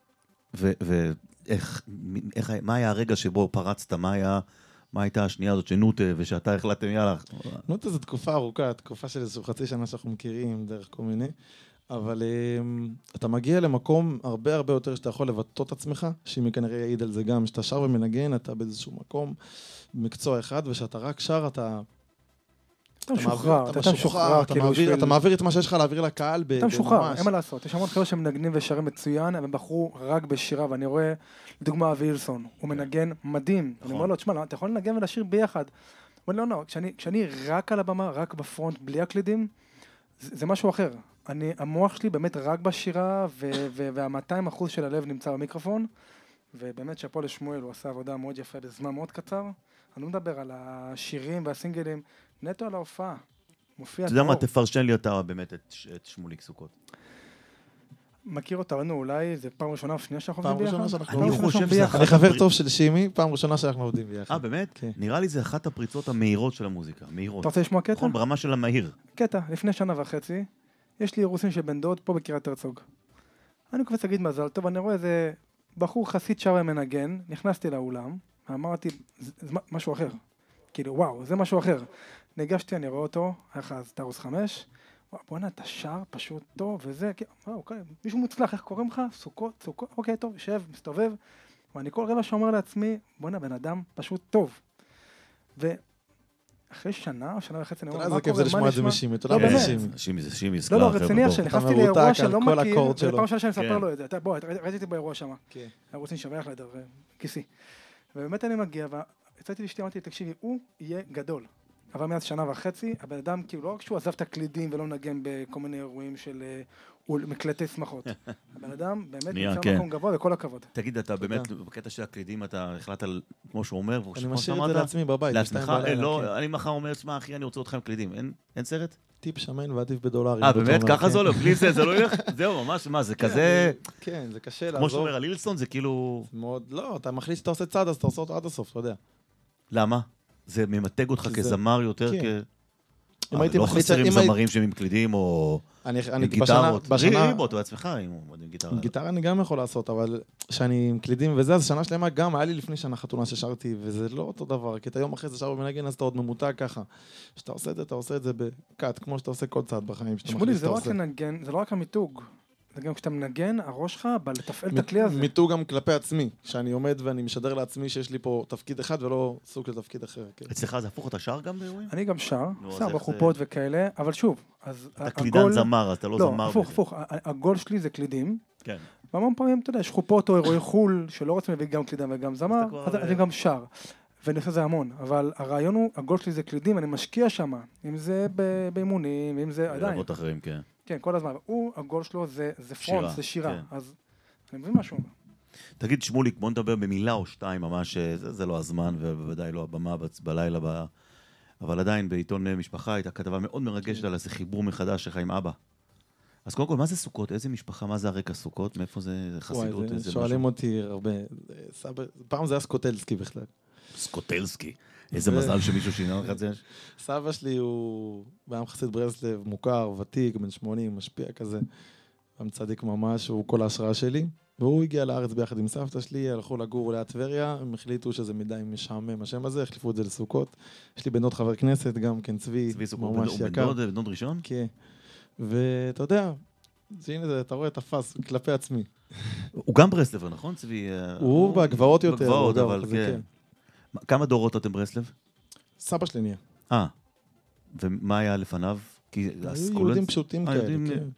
ואיך, מה היה הרגע שבו פרצת, מה הייתה השנייה הזאת שנוטה, ושאתה החלטתם, יאללה? נוטה זו תקופה ארוכה, תקופה של איזו חצי שנה שאנחנו מכירים, דרך כל מיני, אבל אתה מגיע למקום הרבה הרבה יותר שאתה יכול לבטא את עצמך, שאם כנראה יעיד על זה גם, שאתה שר ומנגן, אתה באיזשהו מקום, מקצוע אחד, ושאתה רק שר, אתה משוחרר, אתה מעביר את מה שיש לך להעביר לקהל אתה משוחרר, אין מה לעשות. יש המון חבר'ה שמנגנים ושרים מצוין, הם בחרו רק בשירה, ואני רואה, לדוגמה, וילסון, הוא מנגן מדהים. אני אומר לו, תשמע, אתה יכול לנגן ולשיר ביחד. הוא אומר, לא, כשאני רק על הבמה, רק בפרונט, בלי הקלידים, זה משהו אחר. המוח שלי באמת רק בשירה, וה-200% של הלב נמצא במיקרופון, ובאמת שפה לשמואל, הוא עשה עבודה מאוד יפה בזמן מאוד קצר. אני לא מדבר על השירים והסינגלים, נטו על ההופעה. מופיע אתה יודע מה, תפרשן לי אתה באמת את שמוליק סוכות. מכיר אותנו אולי, זה פעם ראשונה או שנייה שאנחנו פעם עובדים ראשונה ביחד? שאנחנו עובדים ביחד. אני חבר טוב של שימי, פעם ראשונה שאנחנו עובדים ביחד. באמת? נראה לי זה אחת הפריצות המהירות של המוזיקה, מהירות. אתה רוצה לשמוע קטע? נכון, ברמה של המהיר. קטע, לפני שנה וחצי, יש לי אירוסין של בן דוד פה בקריית הרצוג. אני קופץ להגיד מזל טוב, אני רואה איזה בחור חסיד שר ומנגן, נכנסתי לאולם, אמרתי, זה משהו אחר. כאילו, וואו, זה משהו אחר. ניגשתי, אני רואה אותו, היה לך אז טרוס 5, בוא'נה, אתה שר פשוט טוב, וזה, אוקיי, מישהו מוצלח, איך קוראים לך? סוכות, אוקיי, טוב, יושב, מסתובב, ואני כל רבע שאומר לעצמי, בוא'נה, בן אדם פשוט טוב. ואחרי שנה או שנה וחצי, אני אומר, זה כיף זה לשמוע את זה משימי, תודה באמת. שימי זה שימי, לא, לא, רציני עכשיו, נכנסתי לאירוע שלא מכיר, זה פעם שנה שאני מספר לו את זה, בוא, ראיתי אותי באירוע שם, רוצים לשבח לידר, כיסי. ובאמת אני מגיע, והצעתי לאשתי, אמרתי, תקשיבי, הוא יהיה גדול. אבל מאז שנה וחצי, הבן אדם, כאילו, לא רק שהוא עזב את הקלידים ולא נגן בכל מיני אירועים של מקלטי שמחות. הבן אדם באמת נמצא במקום גבוה, וכל הכבוד. תגיד, אתה באמת, בקטע של הקלידים, אתה החלטת על, כמו שהוא אומר, אני משאיר את זה לעצמי בבית. לעצמך? לא, אני מחר אומר, תשמע, אחי, אני רוצה אותך עם קלידים. אין סרט? טיפ שמן ועדיף בדולרים. באמת? ככה זה הולך? בלי זה לא ילך? זהו, ממש, מה, זה כזה... כן, זה קשה לעזור. כמו שאומר על אילסון, זה כאילו... לא, אתה מחליט שאתה עושה צד, אז אתה עושה אותו עד הסוף, אתה יודע. למה? זה ממתג אותך כזמר יותר לא חסרים זמרים שהם עם קלידים או עם גיטרות. ריבות בעצמך עם גיטרה. עם גיטרה אני גם יכול לעשות, אבל שאני עם קלידים וזה, אז שנה שלמה גם היה לי לפני שנה חתונה ששרתי, וזה לא אותו דבר, כי את היום אחרי זה שר במנגן, אז אתה עוד ממותג ככה. כשאתה עושה את זה, אתה עושה את זה בקאט, כמו שאתה עושה כל צעד בחיים. שמולי, זה לא רק לנגן, זה לא רק המיתוג. זה גם כשאתה מנגן, הראש שלך בא לתפעל את הכלי הזה. מיתוג גם כלפי עצמי, שאני עומד ואני משדר לעצמי שיש לי פה תפקיד אחד ולא סוג של תפקיד אחר. אצלך זה הפוך, אתה שר גם באירועים? אני גם שר, שר בחופות וכאלה, אבל שוב, אתה קלידן זמר, אתה לא זמר. לא, הפוך, הגול שלי זה קלידים. כן. והמון פעמים, אתה יודע, יש חופות או אירועי חול, שלא רוצים להביא גם קלידן וגם זמר, אז אני גם שר. ואני עושה זה המון, אבל הרעיון הוא, הגול שלי זה קלידים, אני משקיע שם, אם זה באימונים, אם זה עדיין. לעבוד אחרים, כן. כן, כל הזמן. הגול שלו זה פרונט, זה שירה. אז אני מבין משהו. תגיד, שמוליק, בוא נדבר במילה או שתיים, ממש, זה לא הזמן, ובוודאי לא הבמה בלילה, אבל עדיין בעיתון משפחה הייתה כתבה מאוד מרגשת על איזה חיבור מחדש שלך עם אבא. אז קודם כל, מה זה סוכות? איזה משפחה? מה זה הרקע סוכות? מאיפה זה חסידות? שואלים אותי הרבה. פעם זה היה סקוטלסקי בכלל. סקוטלסקי. איזה מזל שמישהו שינה לך את זה. סבא שלי הוא בעם חסיד ברסלב, מוכר, ותיק, בן 80, משפיע כזה. עם צדיק ממש, הוא כל ההשראה שלי. והוא הגיע לארץ ביחד עם סבתא שלי, הלכו לגור ליד טבריה, הם החליטו שזה מדי משעמם השם הזה, החליפו את זה לסוכות. יש לי בן דוד חבר כנסת, גם כן צבי, ממש יקר. בן דוד ראשון? כן. ואתה יודע, הנה, אתה רואה את הפס כלפי עצמי. הוא גם ברסלבר, נכון, צבי? הוא בגבעות יותר. בגבעות, אבל כן. כמה דורות אתם ברסלב? סבא שלי נהיה. ומה היה לפניו? היו יהודים פשוטים כאלה, כן.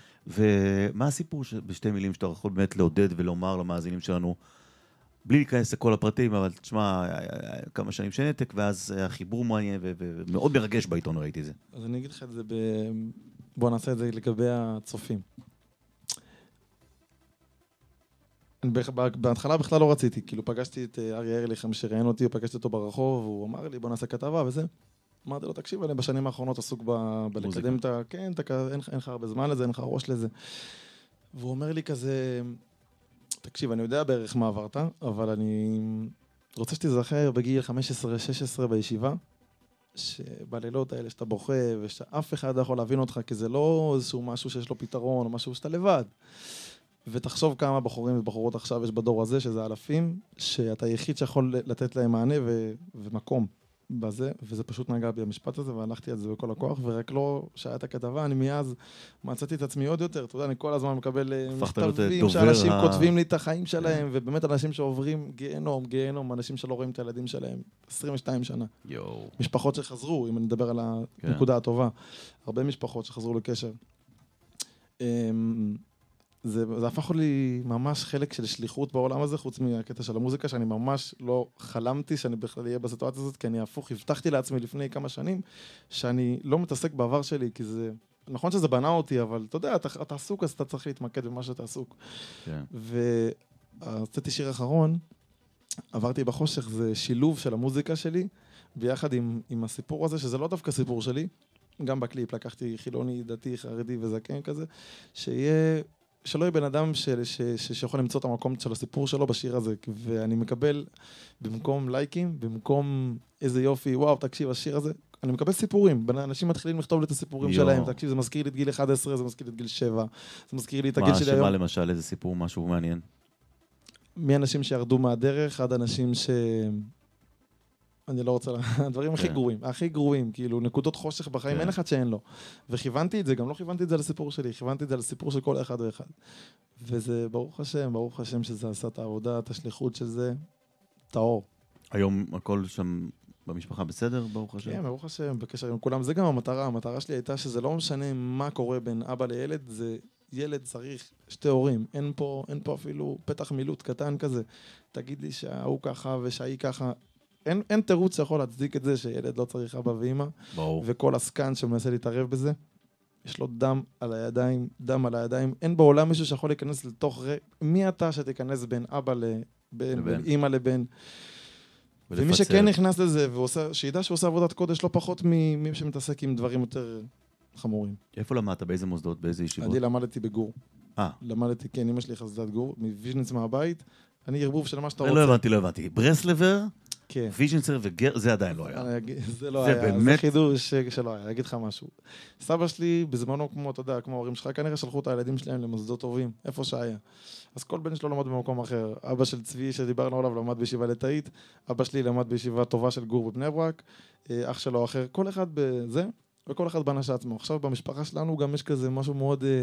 ומה הסיפור בשתי מילים שאתה יכול באמת לעודד ולומר למאזינים שלנו, בלי להיכנס לכל הפרטים, אבל תשמע, כמה שנים שנתק, ואז החיבור מעניין ומאוד מרגש בעיתון, ראיתי את זה. אז אני אגיד לך את זה בוא נעשה את זה לגבי הצופים. בהתחלה בכלל לא רציתי, כאילו פגשתי את אריה ארליך שראיין אותי, פגשתי אותו ברחוב, והוא אמר לי בוא נעשה כתבה וזה. אמרתי לו תקשיב, אני בשנים האחרונות עסוק בלקדם את כן, אין לך הרבה זמן לזה, אין לך ראש לזה. והוא אומר לי כזה, תקשיב, אני יודע בערך מה עברת, אבל אני רוצה שתזכר בגיל 15-16 בישיבה, שבלילות האלה שאתה בוכה, ושאף אחד לא יכול להבין אותך, כי זה לא איזשהו משהו שיש לו פתרון, או משהו שאתה לבד. ותחשוב כמה בחורים ובחורות עכשיו יש בדור הזה, שזה אלפים, שאתה היחיד שיכול לתת להם מענה ומקום בזה, וזה פשוט נגע בי המשפט הזה, והלכתי על זה בכל הכוח, ורק לא שהיה את הכתבה, אני מיד מצאתי את עצמי עוד יותר, אתה יודע, אני כל הזמן מקבל מכתבים, שאנשים כותבים לי את החיים שלהם, ובאמת אנשים שעוברים גיהנום, אנשים שלא רואים את הילדים שלהם, 22 שנה. משפחות שחזרו, אם אני מדבר על הנקודה הטובה, הרבה משפחות שחזרו לקשר. זה הפך לי ממש חלק של שליחות בעולם הזה, חוץ מהקטע של המוזיקה, שאני ממש לא חלמתי שאני בכלל אהיה בסיטואציה הזאת, כי אני הפוך, הבטחתי לעצמי לפני כמה שנים, שאני לא מתעסק בעבר שלי, כי זה, נכון שזה בנה אותי, אבל אתה יודע, אתה עסוק, אז אתה צריך להתמקד במה שאתה עסוק. והצאתי שיר אחרון, עברתי בחושך, זה שילוב של המוזיקה שלי, ביחד עם הסיפור הזה, שזה לא דווקא סיפור שלי, גם בקליפ לקחתי חילוני, דתי, חרדי וזקן כזה, שיהיה שלא יהיה בן אדם שיכול למצוא את המקום של הסיפור שלו בשיר הזה, ואני מקבל במקום לייקים, במקום איזה יופי, וואו, תקשיב, השיר הזה, אני מקבל סיפורים, אנשים מתחילים לכתוב לי את הסיפורים שלהם, תקשיב, זה מזכיר לי את גיל 11, זה מזכיר לי את גיל 7, זה מזכיר לי את הגיל שלי היום. מה למשל, איזה סיפור, משהו מעניין? מאנשים שירדו מהדרך, עד אנשים אני לא רוצה, הדברים הכי גרועים, כאילו, נקודות חושך בחיים, אין אחד שאין לו. וכיוונתי את זה, גם לא כיוונתי את זה לסיפור שלי, כיוונתי את זה לסיפור של כל אחד ואחד. וזה, ברוך השם שזה עשה את העבודה, את השליחות של זה, טהור. היום הכל שם במשפחה בסדר, ברוך השם? כן, ברוך השם, בקשר עם כולם. זה גם המטרה שלי הייתה שזה לא משנה מה קורה בין אבא לילד, זה ילד צריך שתי הורים. אין פה אפילו פתח מילוט קטן כזה. תגיד לי שההוא ככה ושהיא ככה. אין תירוץ שיכול להצדיק את זה שילד לא צריך אבא ואמא. ברור. וכל הסקן שמנסה להתערב בזה, יש לו דם על הידיים. אין בעולם מישהו שיכול להיכנס לתוך מי אתה שתיכנס בין אבא בין אמא לבין... ומי שכן נכנס לזה, שידע שהוא עושה עבודת קודש לא פחות ממי שמתעסק עם דברים יותר חמורים. איפה למדת? באיזה מוסדות? באיזה ישיבות? אני למדתי בגור. למדתי, כן, אמא שלי חסדת גור, מוויז'ניץ מהבית. אני ערבוב של מה שאתה רוצה. לא הבנתי. ברסלבר, כן. ויז'ניצר וגר, זה עדיין לא היה. זה לא היה, זה חידוש שלא היה, אני אגיד לך משהו. סבא שלי, בזמנו, כמו, אתה יודע, כמו ההורים שלך, כנראה שלחו את הילדים שלהם למוסדות טובים, איפה שהיה. אז כל בן שלו למד במקום אחר. אבא של צבי, שדיברנו עליו, למד בישיבה ליטאית, אבא שלי למד בישיבה טובה של גור בבני ברק, אח שלו אחר, כל אחד בזה, וכל אחד בנה שעצמו. עכשיו במשפחה שלנו גם יש כזה משהו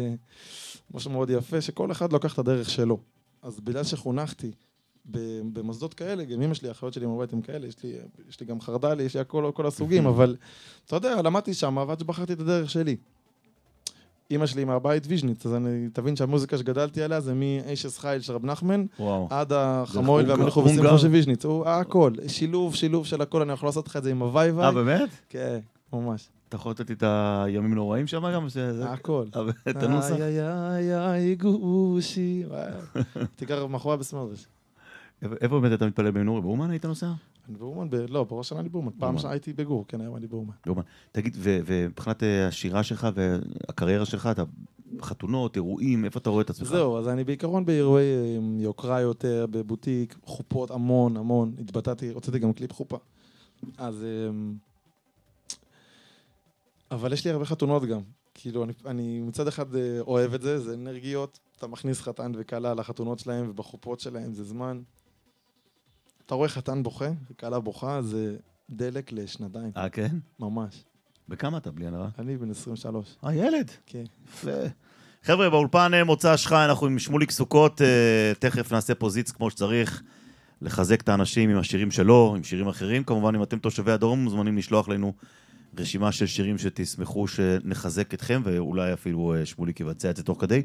מאוד יפה, שכל אחד לוקח את הדרך שלו. אז בגלל שחונכתי במוסדות כאלה, גם אמא שלי, אחיות שלי מהבית הם כאלה, יש לי גם חרדלי, יש לי כל הסוגים, אבל אתה יודע, למדתי שם, ועד שבחרתי את הדרך שלי. אמא שלי מהבית ויז'ניץ, אז אני תבין שהמוזיקה שגדלתי עליה זה מאישס חייל של רב נחמן, עד החמויל והמלכו ושמחו של ויז'ניץ, הוא הכל, שילוב של הכל, אני יכול לעשות לך את זה עם הווי-ווי. באמת? כן, ממש. אתה יכול לתת את הימים נוראים שם גם? הכל. את הנוסח? איי גושי. תיקח מחואה בסמרדש. איפה באמת אתה מתפלל בנורי? באומן היית נוסע? באומן, לא, בראש שנה אני באומן. פעם הייתי בגור, כן, היום אני באומן. תגיד, ובכלל השירה שלך והקריירה שלך, אתה חתונות, אירועים, איפה אתה רואה את עצמך? זהו, אז אני בעיקרון באירועי יוקרה יותר, בבוטיק, חופות, המון. התבטאתי, רציתי גם קליפ חופה. אז... אבל יש לי הרבה חתונות גם. כאילו, אני מצד אחד אוהב את זה, זה אנרגיות. אתה מכניס חתן וקלה לחתונות שלהם ובחופות שלהם, זה זמן. אתה רואה חתן בוכה, וקלה בוכה, זה דלק לשנתיים. כן? ממש. בכמה אתה בלי הנראה? אני בן 23. ילד? כן. יפה. חבר'ה, באולפן מוצא שלך, אנחנו עם שמוליק סוכות, תכף נעשה פוזיץ כמו שצריך, לחזק את האנשים עם השירים שלו, עם שירים אחרים. כמובן, אם אתם תושבי הדרום, מוזמנים לשלוח לנו רשימה של שירים שתשמחו שנחזק אתכם, ואולי אפילו שמוליק יבצע את זה תוך כדי.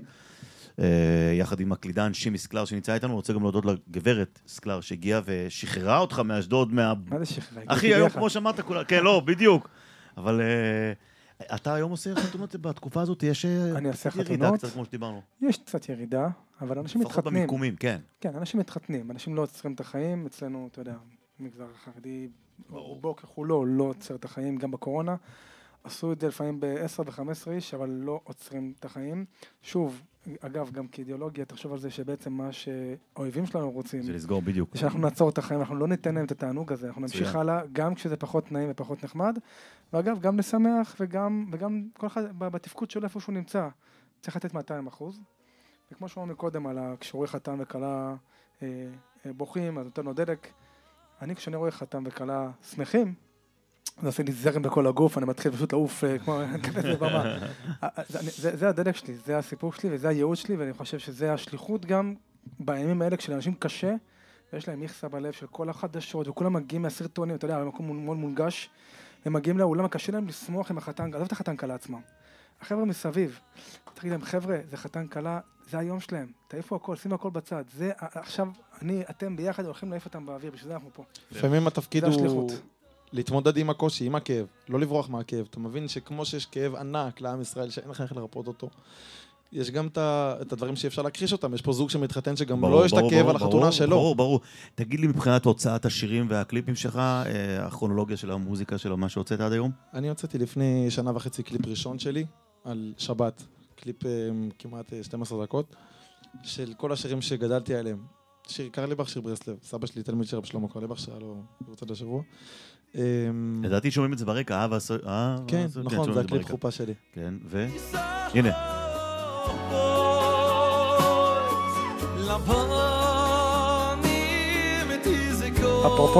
יחד עם הקלידן שימי סקלר שנמצא איתנו, רוצה גם להודות לגברת סקלר שהגיעה ושחררה אותך מאשדוד, מה זה שחררה? אחי, היום כמו שמעת כולה, כן, לא, בדיוק. אבל אתה היום עושה חתונות בתקופה הזאת, יש ירידה קצת כמו שדיברנו. יש קצת ירידה, אבל אנשים מתחתנים. לפחות במיקומים, כן. כן, אנשים מתחתנים, אנשים לא עוצרים את החיים, אצלנו, אתה יודע, מגזר החרדי, רובו ככולו לא עוצר את החיים, גם בקורונה. עשו את זה לפעמים ב-10 ו-15 איש, אבל לא עוצרים את החיים. שוב, אגב, גם כאידיאולוגיה, תחשוב על זה שבעצם מה שהאויבים שלנו רוצים, זה לסגור בדיוק. זה שאנחנו נעצור את החיים, אנחנו לא ניתן להם את התענוג הזה, אנחנו נמשיך הלאה, גם כשזה פחות נעים ופחות נחמד, ואגב, גם לשמח, וגם כל אחד בתפקוד שלו איפה שהוא נמצא, צריך לתת 200%. וכמו שאמרנו מקודם על הקשורי חתן וקלה בוכים, אז נותן לו דלק. אני כשאני רואה חתן וקלה שמחים, זה עושה לי זרם בכל הגוף, אני מתחיל פשוט לעוף כמו כבש בבמה. זה הדלק שלי, זה הסיפור שלי וזה הייעוד שלי, ואני חושב שזה השליחות גם בימים האלה כשלאנשים קשה, ויש להם מכסה בלב של כל החדשות, וכולם מגיעים מהסרטונים, אתה יודע, במקום מאוד מונגש, הם מגיעים לאולם, קשה להם לשמוח עם החתן, עזוב את החתן קלה עצמם. החבר'ה מסביב, תגיד להם, חבר'ה, זה חתן קלה, זה היום שלהם, תעיפו הכל, שימו הכל בצד, זה עכשיו, אתם ביחד הולכים להעיף אותם באוויר, בשביל זה אנחנו פה. לפעמים התפקיד הוא להתמודד עם הקושי, עם הכאב, לא לברוח מהכאב. אתה מבין שכמו שיש כאב ענק לעם ישראל, שאין לך איך לרפות אותו, יש גם את הדברים שאפשר להכחיש אותם. יש פה זוג שמתחתן שגם לא יש את הכאב על החתונה שלו. ברור. תגיד לי מבחינת הוצאת השירים והקליפים שלך, הכרונולוגיה של המוזיקה שלו, מה שהוצאת עד היום? אני הוצאתי לפני 1.5 שנה קליפ ראשון שלי, על שבת. קליפ כמעט 12 דקות, של כל השירים שגדלתי עליהם. שיר קרליבך, שיר ברסלב. סבא שלי תלמיד של רב שלמה קרליבך, שהיה לו בקבוצת השבוע. לדעתי שומעים את זה ברקע, כן, נכון, זה הקליפ חופה שלי. כן, הנה. אפרופו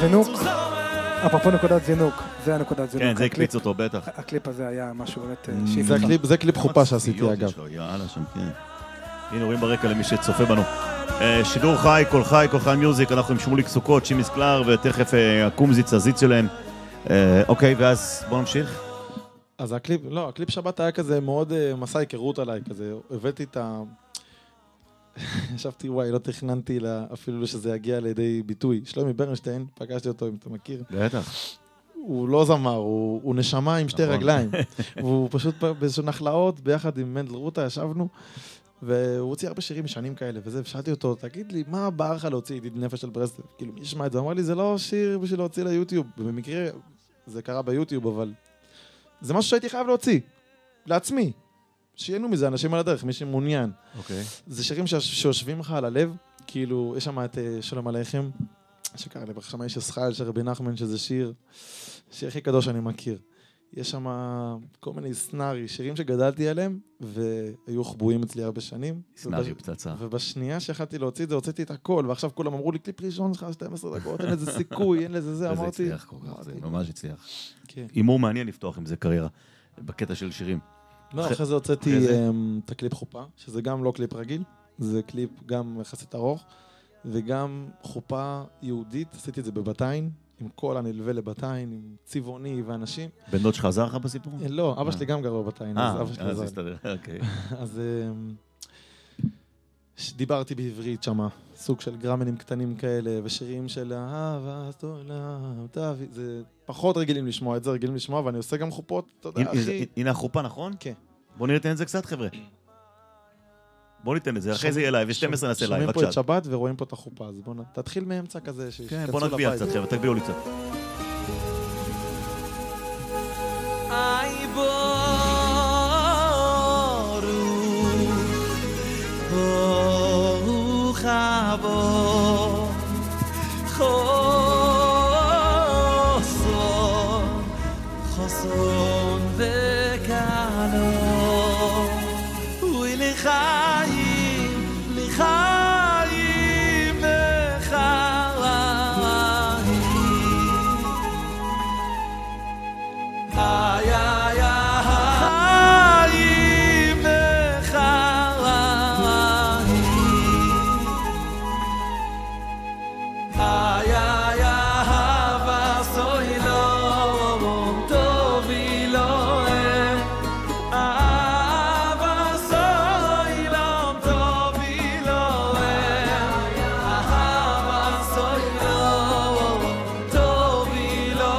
נקודת זינוק, זה הנקודת זינוק. כן, זה הקליץ אותו בטח. הקליפ הזה היה משהו באמת... זה קליפ חופה שעשיתי אגב. יאללה שם, כן. הנה רואים ברקע למי שצופה בנו. שידור חי, כל חי מיוזיק, אנחנו עם שמוליק סוכות, שימיס קלר, ותכף הקומזיץ, הזיץ שלהם. אוקיי, ואז בואו נמשיך. אז הקליפ שבת היה כזה מאוד מסע היכרות עליי, כזה, הבאתי את ה... ישבתי, וואי, לא תכננתי אפילו שזה יגיע לידי ביטוי. שלומי ברנשטיין, פגשתי אותו, אם אתה מכיר. בטח. הוא לא זמר, הוא נשמה עם שתי רגליים. והוא פשוט באיזשהו נחלאות, ביחד עם מנדל רוטה ישבנו, והוא הוציא הרבה שירים משנים כאלה, וזה, ושאלתי אותו, תגיד לי, מה בא לך להוציא ידיד נפש של ברסלב? כאילו, מי ישמע את זה? אמר לי, זה לא שיר בשביל להוציא ליוטיוב. ובמקרה, זה קרה ביוטיוב, אבל זה משהו שהייתי חייב להוציא, לעצמי. שיהנו מזה, אנשים על הדרך, מי שמעוניין. אוקיי. זה שירים שיושבים לך על הלב, כאילו, יש שם את שלום עליכם, שקרא לי, שם יש הסחייל של רבי נחמן, שזה שיר הכי קדוש שאני מכיר. יש שם כל מיני סנארי, שירים שגדלתי עליהם, והיו חבויים אצלי הרבה שנים. סנארי פצצה. ובשנייה שהחלטתי להוציא את זה, הוצאתי את הכל, ועכשיו כולם אמרו לי, קליפ ראשון שלך, 12 דקות, אין לזה סיכוי, אין לזה זה, אמרתי. וזה הצליח כל כך, זה ממש הצליח. הימור מעניין לפתוח עם זה קריירה, בקטע של שירים. לא, אחרי זה הוצאתי את הקליפ חופה, שזה גם לא קליפ רגיל, זה קליפ גם יחסית ארוך, וגם חופה יהודית, עשיתי את זה בבתיים, עם כל הנלווה לבתיים, עם צבעוני ואנשים. בן דוד שלך עזר לך בסיפור? לא, אבא שלי גם גר בבתיים, אז אבא שלי עזר. אז הסתדר, אוקיי. אז דיברתי בעברית שמה, סוג של גרמנים קטנים כאלה, ושירים של אהבה, סטולה, תאבי, זה פחות רגילים לשמוע את זה, רגילים לשמוע, ואני עושה גם חופות, אתה יודע, אחי. הנה החופה, נכון? כן. בוא ניתן את זה קצת, חבר'ה. בוא ניתן את זה, אחרי זה יהיה לייב, יש 12 נעשה לייב, שומעים פה את שבת ורואים פה את החופה, אז בוא תתחיל מאמצע כזה, כן, בוא נגביע קצת, חבר'ה, תגביעו לי קצת. איי בורו, ברוך הבא, חוסון וקלו, ולחיים, לחיים וחיים. איי איי חיים וחיים. איי איי אהבה סוי לו טובי לו אהבה סוי לו טובי לו אהבה סוי לו טובי לו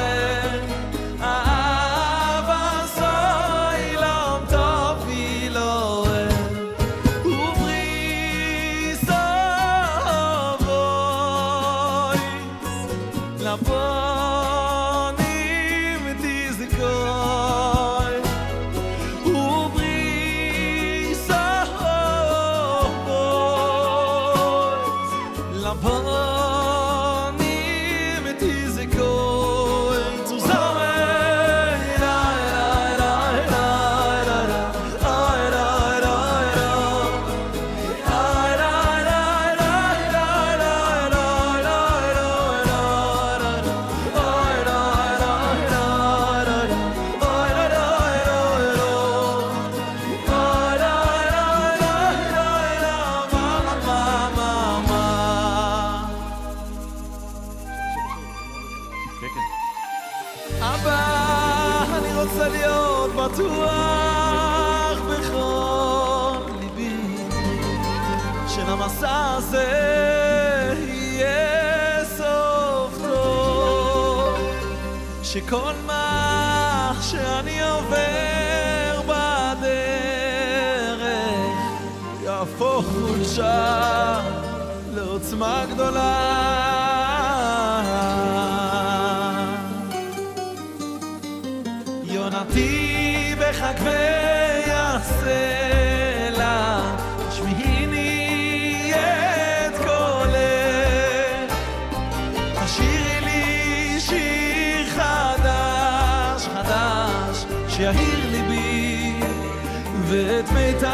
אהבה סוי לו טובי לו וברי סבוי לפונים תזכוי וברי סבוי לפונים תזכוי zusammen אבא, אני רוצה להיות בטוח בכל ליבי שלמסע הזה יהיה סוף טוב, שכל מה שאני עובר בדרך יהפוך חולשה לעוצמה גדולה. יונתי בחגבי הסלע, תשמיעיני את קולך, תשאירי לי שיר חדש, חדש, שיהיר ליבי ואת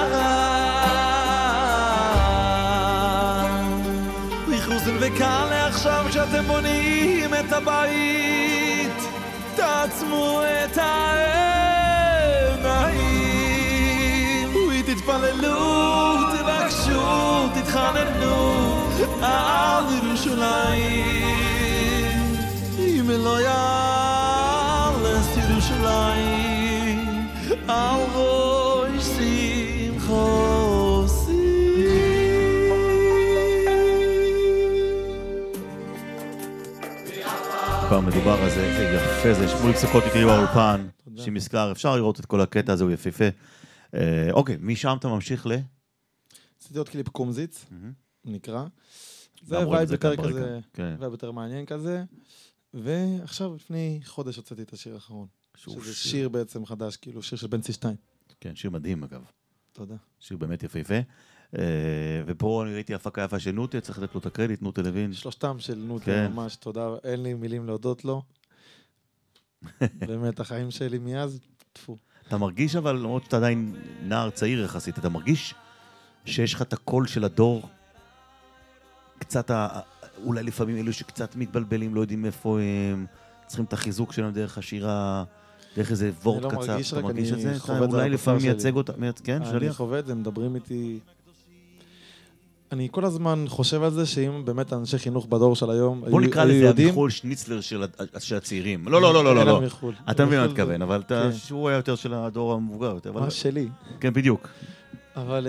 מיתריו. וחוסן וקל לעכשיו כשאתם בונים את הבית, תעצמו את העיניים, ותתפללו, תבקשו, תתחננו על ירושלים. אם לא יעלס ירושלים על ראש שמחוסי. פעם מדובר על זה, יפה זה, שמוליק סוכות איתי באולפן, שמסקלר, אפשר לראות את כל הקטע הזה, הוא יפיפה. אוקיי, משם אתה ממשיך ל? עשיתי עוד קליפ קומזיץ, נקרא. זה וייב יותר כזה, וייב יותר מעניין כזה. ועכשיו, לפני חודש הוצאתי את השיר האחרון. שזה שיר בעצם חדש, כאילו שיר של בנצי שטיין. כן, שיר מדהים אגב. תודה. שיר באמת יפיפה. ופה אני ראיתי הפקה יפה של נוטה, צריך לתת לו את הקרדיט, נוטה לוין. שלושתם של נוטה, ממש, תודה. אין לי מילים להודות לו. באמת, החיים שלי מאז, תפו. אתה מרגיש אבל, למרות שאתה עדיין נער צעיר יחסית, אתה מרגיש שיש לך את הקול של הדור, קצת, אולי לפעמים אלו שקצת מתבלבלים, לא יודעים איפה הם, צריכים את החיזוק שלהם דרך השירה, דרך איזה וורט קצר. אתה מרגיש את זה? אתה אולי לפעמים מייצג אותה, כן, שליח? אני חווה את זה, מדברים איתי. אני כל הזמן חושב על זה שאם באמת אנשי חינוך בדור של היום בוא נקרא לזה המיכול שניצלר של הצעירים. לא. אתה מבין מה מתכוון, אבל שהוא היה יותר של הדור המבוגר. מה שלי. כן, בדיוק. אבל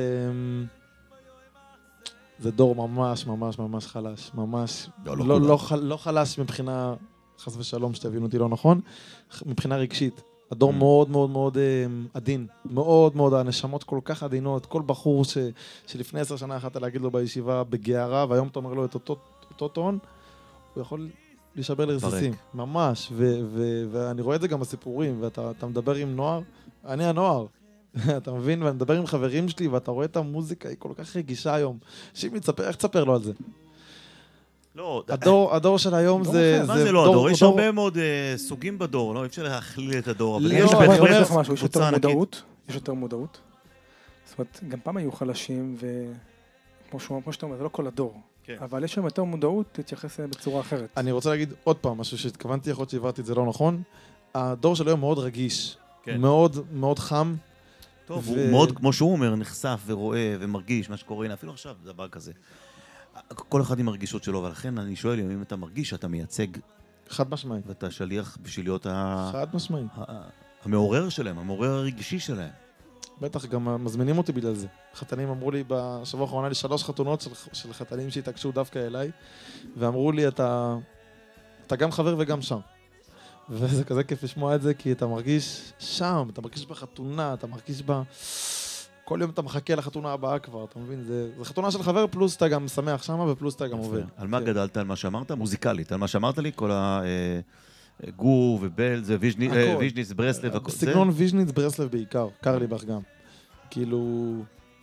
זה דור ממש ממש ממש חלש. ממש לא חלש מבחינה, חס ושלום שתבינו אותי לא נכון, מבחינה רגשית. הדור מאוד מאוד מאוד עדין, מאוד מאוד, הנשמות כל כך עדינות, כל בחור שלפני 10 שנה יכולת להגיד לו בישיבה בגערה, והיום אתה אומר לו את אותו טון, הוא יכול להישבר לרסיסים, ממש, ואני רואה את זה גם בסיפורים, ואתה מדבר עם נוער, אני הנוער, אתה מבין, ואני מדבר עם חברים שלי, ואתה רואה את המוזיקה, היא כל כך רגישה היום, שאם יצפר, איך תספר לו על זה? לא, הדור של היום זה... מה זה לא הדור? יש הרבה מאוד סוגים בדור, לא? אפשר להכליל את הדור, אבל יש בהחלט משהו, יש יותר מודעות. יש יותר מודעות. זאת אומרת, גם פעם היו חלשים, וכמו שאתה אומר, זה לא כל הדור. אבל יש שם יותר מודעות, תתייחס בצורה אחרת. אני רוצה להגיד עוד פעם משהו שהתכוונתי, יכול להיות שהבאתי את זה לא נכון. הדור של היום מאוד רגיש, מאוד מאוד חם. טוב, הוא מאוד, כמו שהוא אומר, נחשף ורואה ומרגיש מה שקורה, אפילו עכשיו דבר כזה. כל אחד עם הרגישות שלו, ולכן אני שואל אם אתה מרגיש שאתה מייצג חד משמעי. ואתה שליח בשביל להיות חד משמעי. המעורר שלהם, המעורר הרגשי שלהם. בטח, גם מזמינים אותי בגלל זה. חתנים אמרו לי, בשבוע האחרונה לי 3 חתונות של חתנים שהתעקשו דווקא אליי, ואמרו לי, אתה גם חבר וגם שם. וזה כזה כיף לשמוע את זה, כי אתה מרגיש שם, אתה מרגיש בחתונה, אתה מרגיש כל יום אתה מחכה לחתונה הבאה כבר, אתה מבין? זה חתונה של חבר, פלוס אתה גם שמח שמה, ופלוס אתה גם עובד. על מה גדלת? על מה שאמרת? מוזיקלית. על מה שאמרת לי? כל הגור ובל, זה ויז'ניץ, ברסלב. סגנון ויז'ניץ, ברסלב בעיקר. קרליבך גם. כאילו...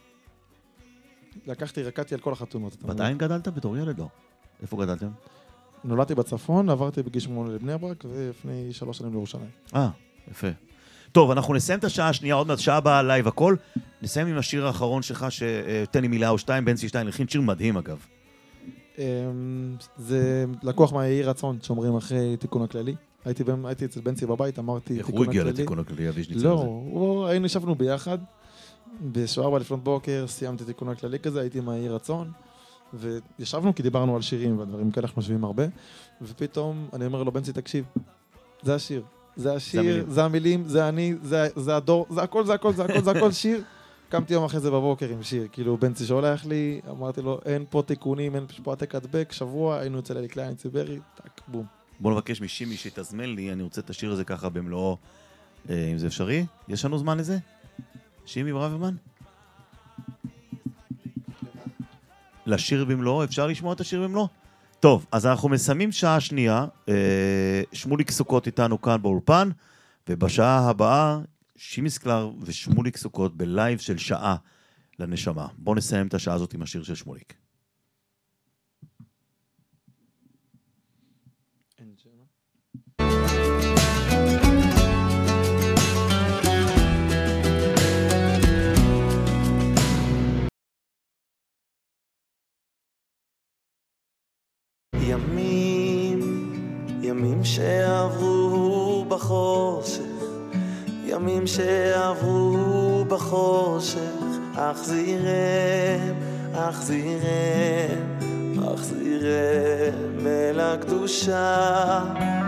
רקדתי על כל החתונות. עדיין גדלת בתור ילד? לא. איפה גדלתם? נולדתי בצפון, עברתי בגיל 8 לבני ברק, ולפני 3 שנים לירושלים. יפה. טוב, אנחנו נסיים את השעה השנייה, עוד מעט שעה הבאה לייב הכל. נסיים עם השיר האחרון שלך, שתן לי מילה או שתיים, בנצי שטיין, לכין שיר מדהים אגב. זה לקוח מהיהי רצון, שאומרים אחרי תיקון הכללי. הייתי אצל בנצי בבית, אמרתי תיקון הכללי. איך הוא הגיע לתיקון הכללי? לא, היינו ישבנו ביחד, בשעה 4 לפנות בוקר, סיימתי תיקון הכללי כזה, הייתי מהיהי רצון, וישבנו כי דיברנו על שירים והדברים כאלה, אנחנו משווים הרבה, ופתאום אני אומר לו, בנצי, תקשיב, זה השיר. זה השיר, זה המילים, זה אני, זה הדור, זה הכל, זה הכל, זה הכל, זה הכל שיר. קמתי יום אחרי זה בבוקר עם שיר, כאילו בנצי שהולך לי, אמרתי לו, אין פה תיקונים, אין פה העתק הדבק, שבוע, היינו אצל אלי קליין, ציברי, טק, בום. בוא נבקש משימי שתזמן לי, אני רוצה את השיר הזה ככה במלואו, אם זה אפשרי. יש לנו זמן לזה? שימי ברוורמן? לשיר במלואו, אפשר לשמוע את השיר במלואו? טוב, אז אנחנו מסיימים שעה שנייה, שמוליק סוכות איתנו כאן באולפן, ובשעה הבאה שימי סקלר ושמוליק סוכות בלייב של שעה לנשמה. בואו נסיים את השעה הזאת עם השיר של שמוליק. ימים שעברו בחושך, ימים שעברו בחושך, אחזירם, אחזירם, אחזירם אל הקדושה.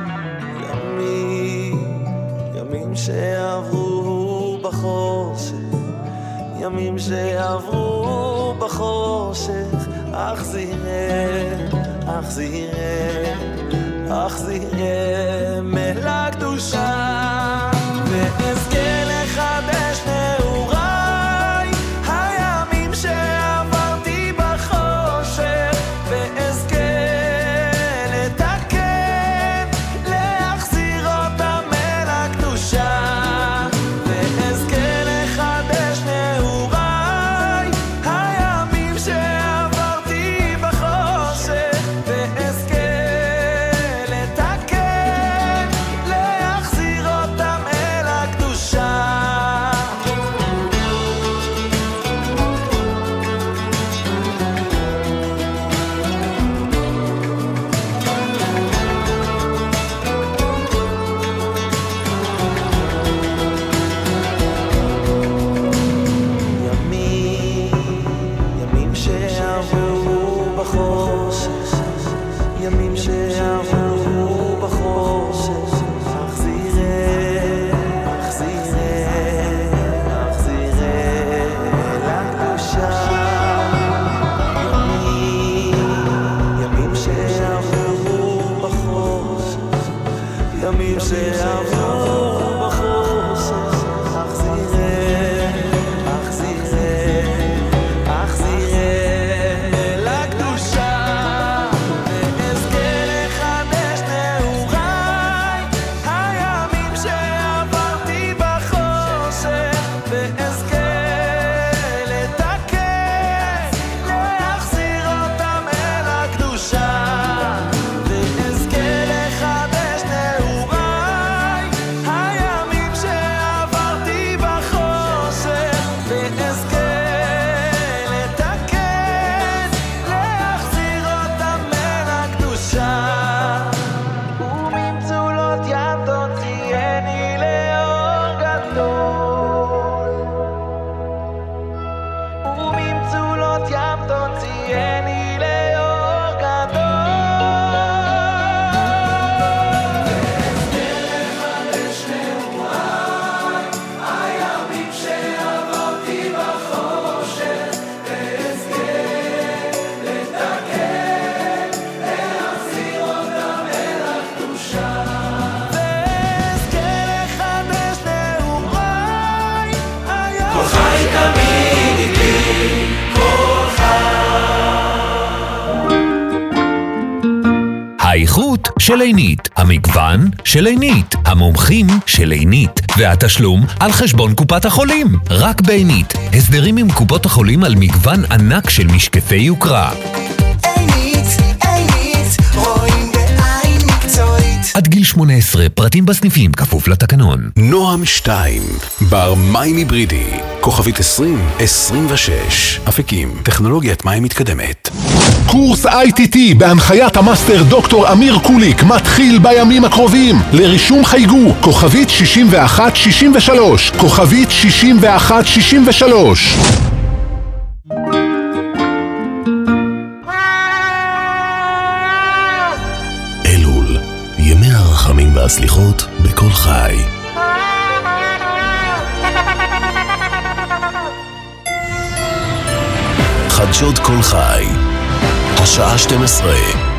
ימים שעברו בחושך, ימים שעברו בחושך, אחזירם, אחזירם, אחזירם אל הקדושה, ואזכה לחדש נעוריי, הימים שעברתי בחושך, ואזכה לתקן, להחזיר אותם אל הקדושה, ואזכה לחדש נעוריי, הימים שעברתי בחושך, ואזכה האיכות של עינית, המגוון של עינית, המומחים של עינית, והתשלום על חשבון קופת החולים. רק בעינית, הסדרים עם קופות החולים על מגוון ענק של משקפי יוקרה. עינית, עינית, רואים בעין מקצועית. עד גיל 18, פרטים בסניפים, כפוף לתקנון. נועם 2, בר מים היברידי, כוכבית 2026, אפיקים, טכנולוגיית מים מתקדמת. קורס ITT בהנחיית המאסטר דוקטור אמיר קוליק מתחיל בימים הקרובים. לרישום חייגו כוכבית 6163, כוכבית 6163. אלול, ימי הרחמים והסליחות בכל חי. חדשות כל חי, השעה 12.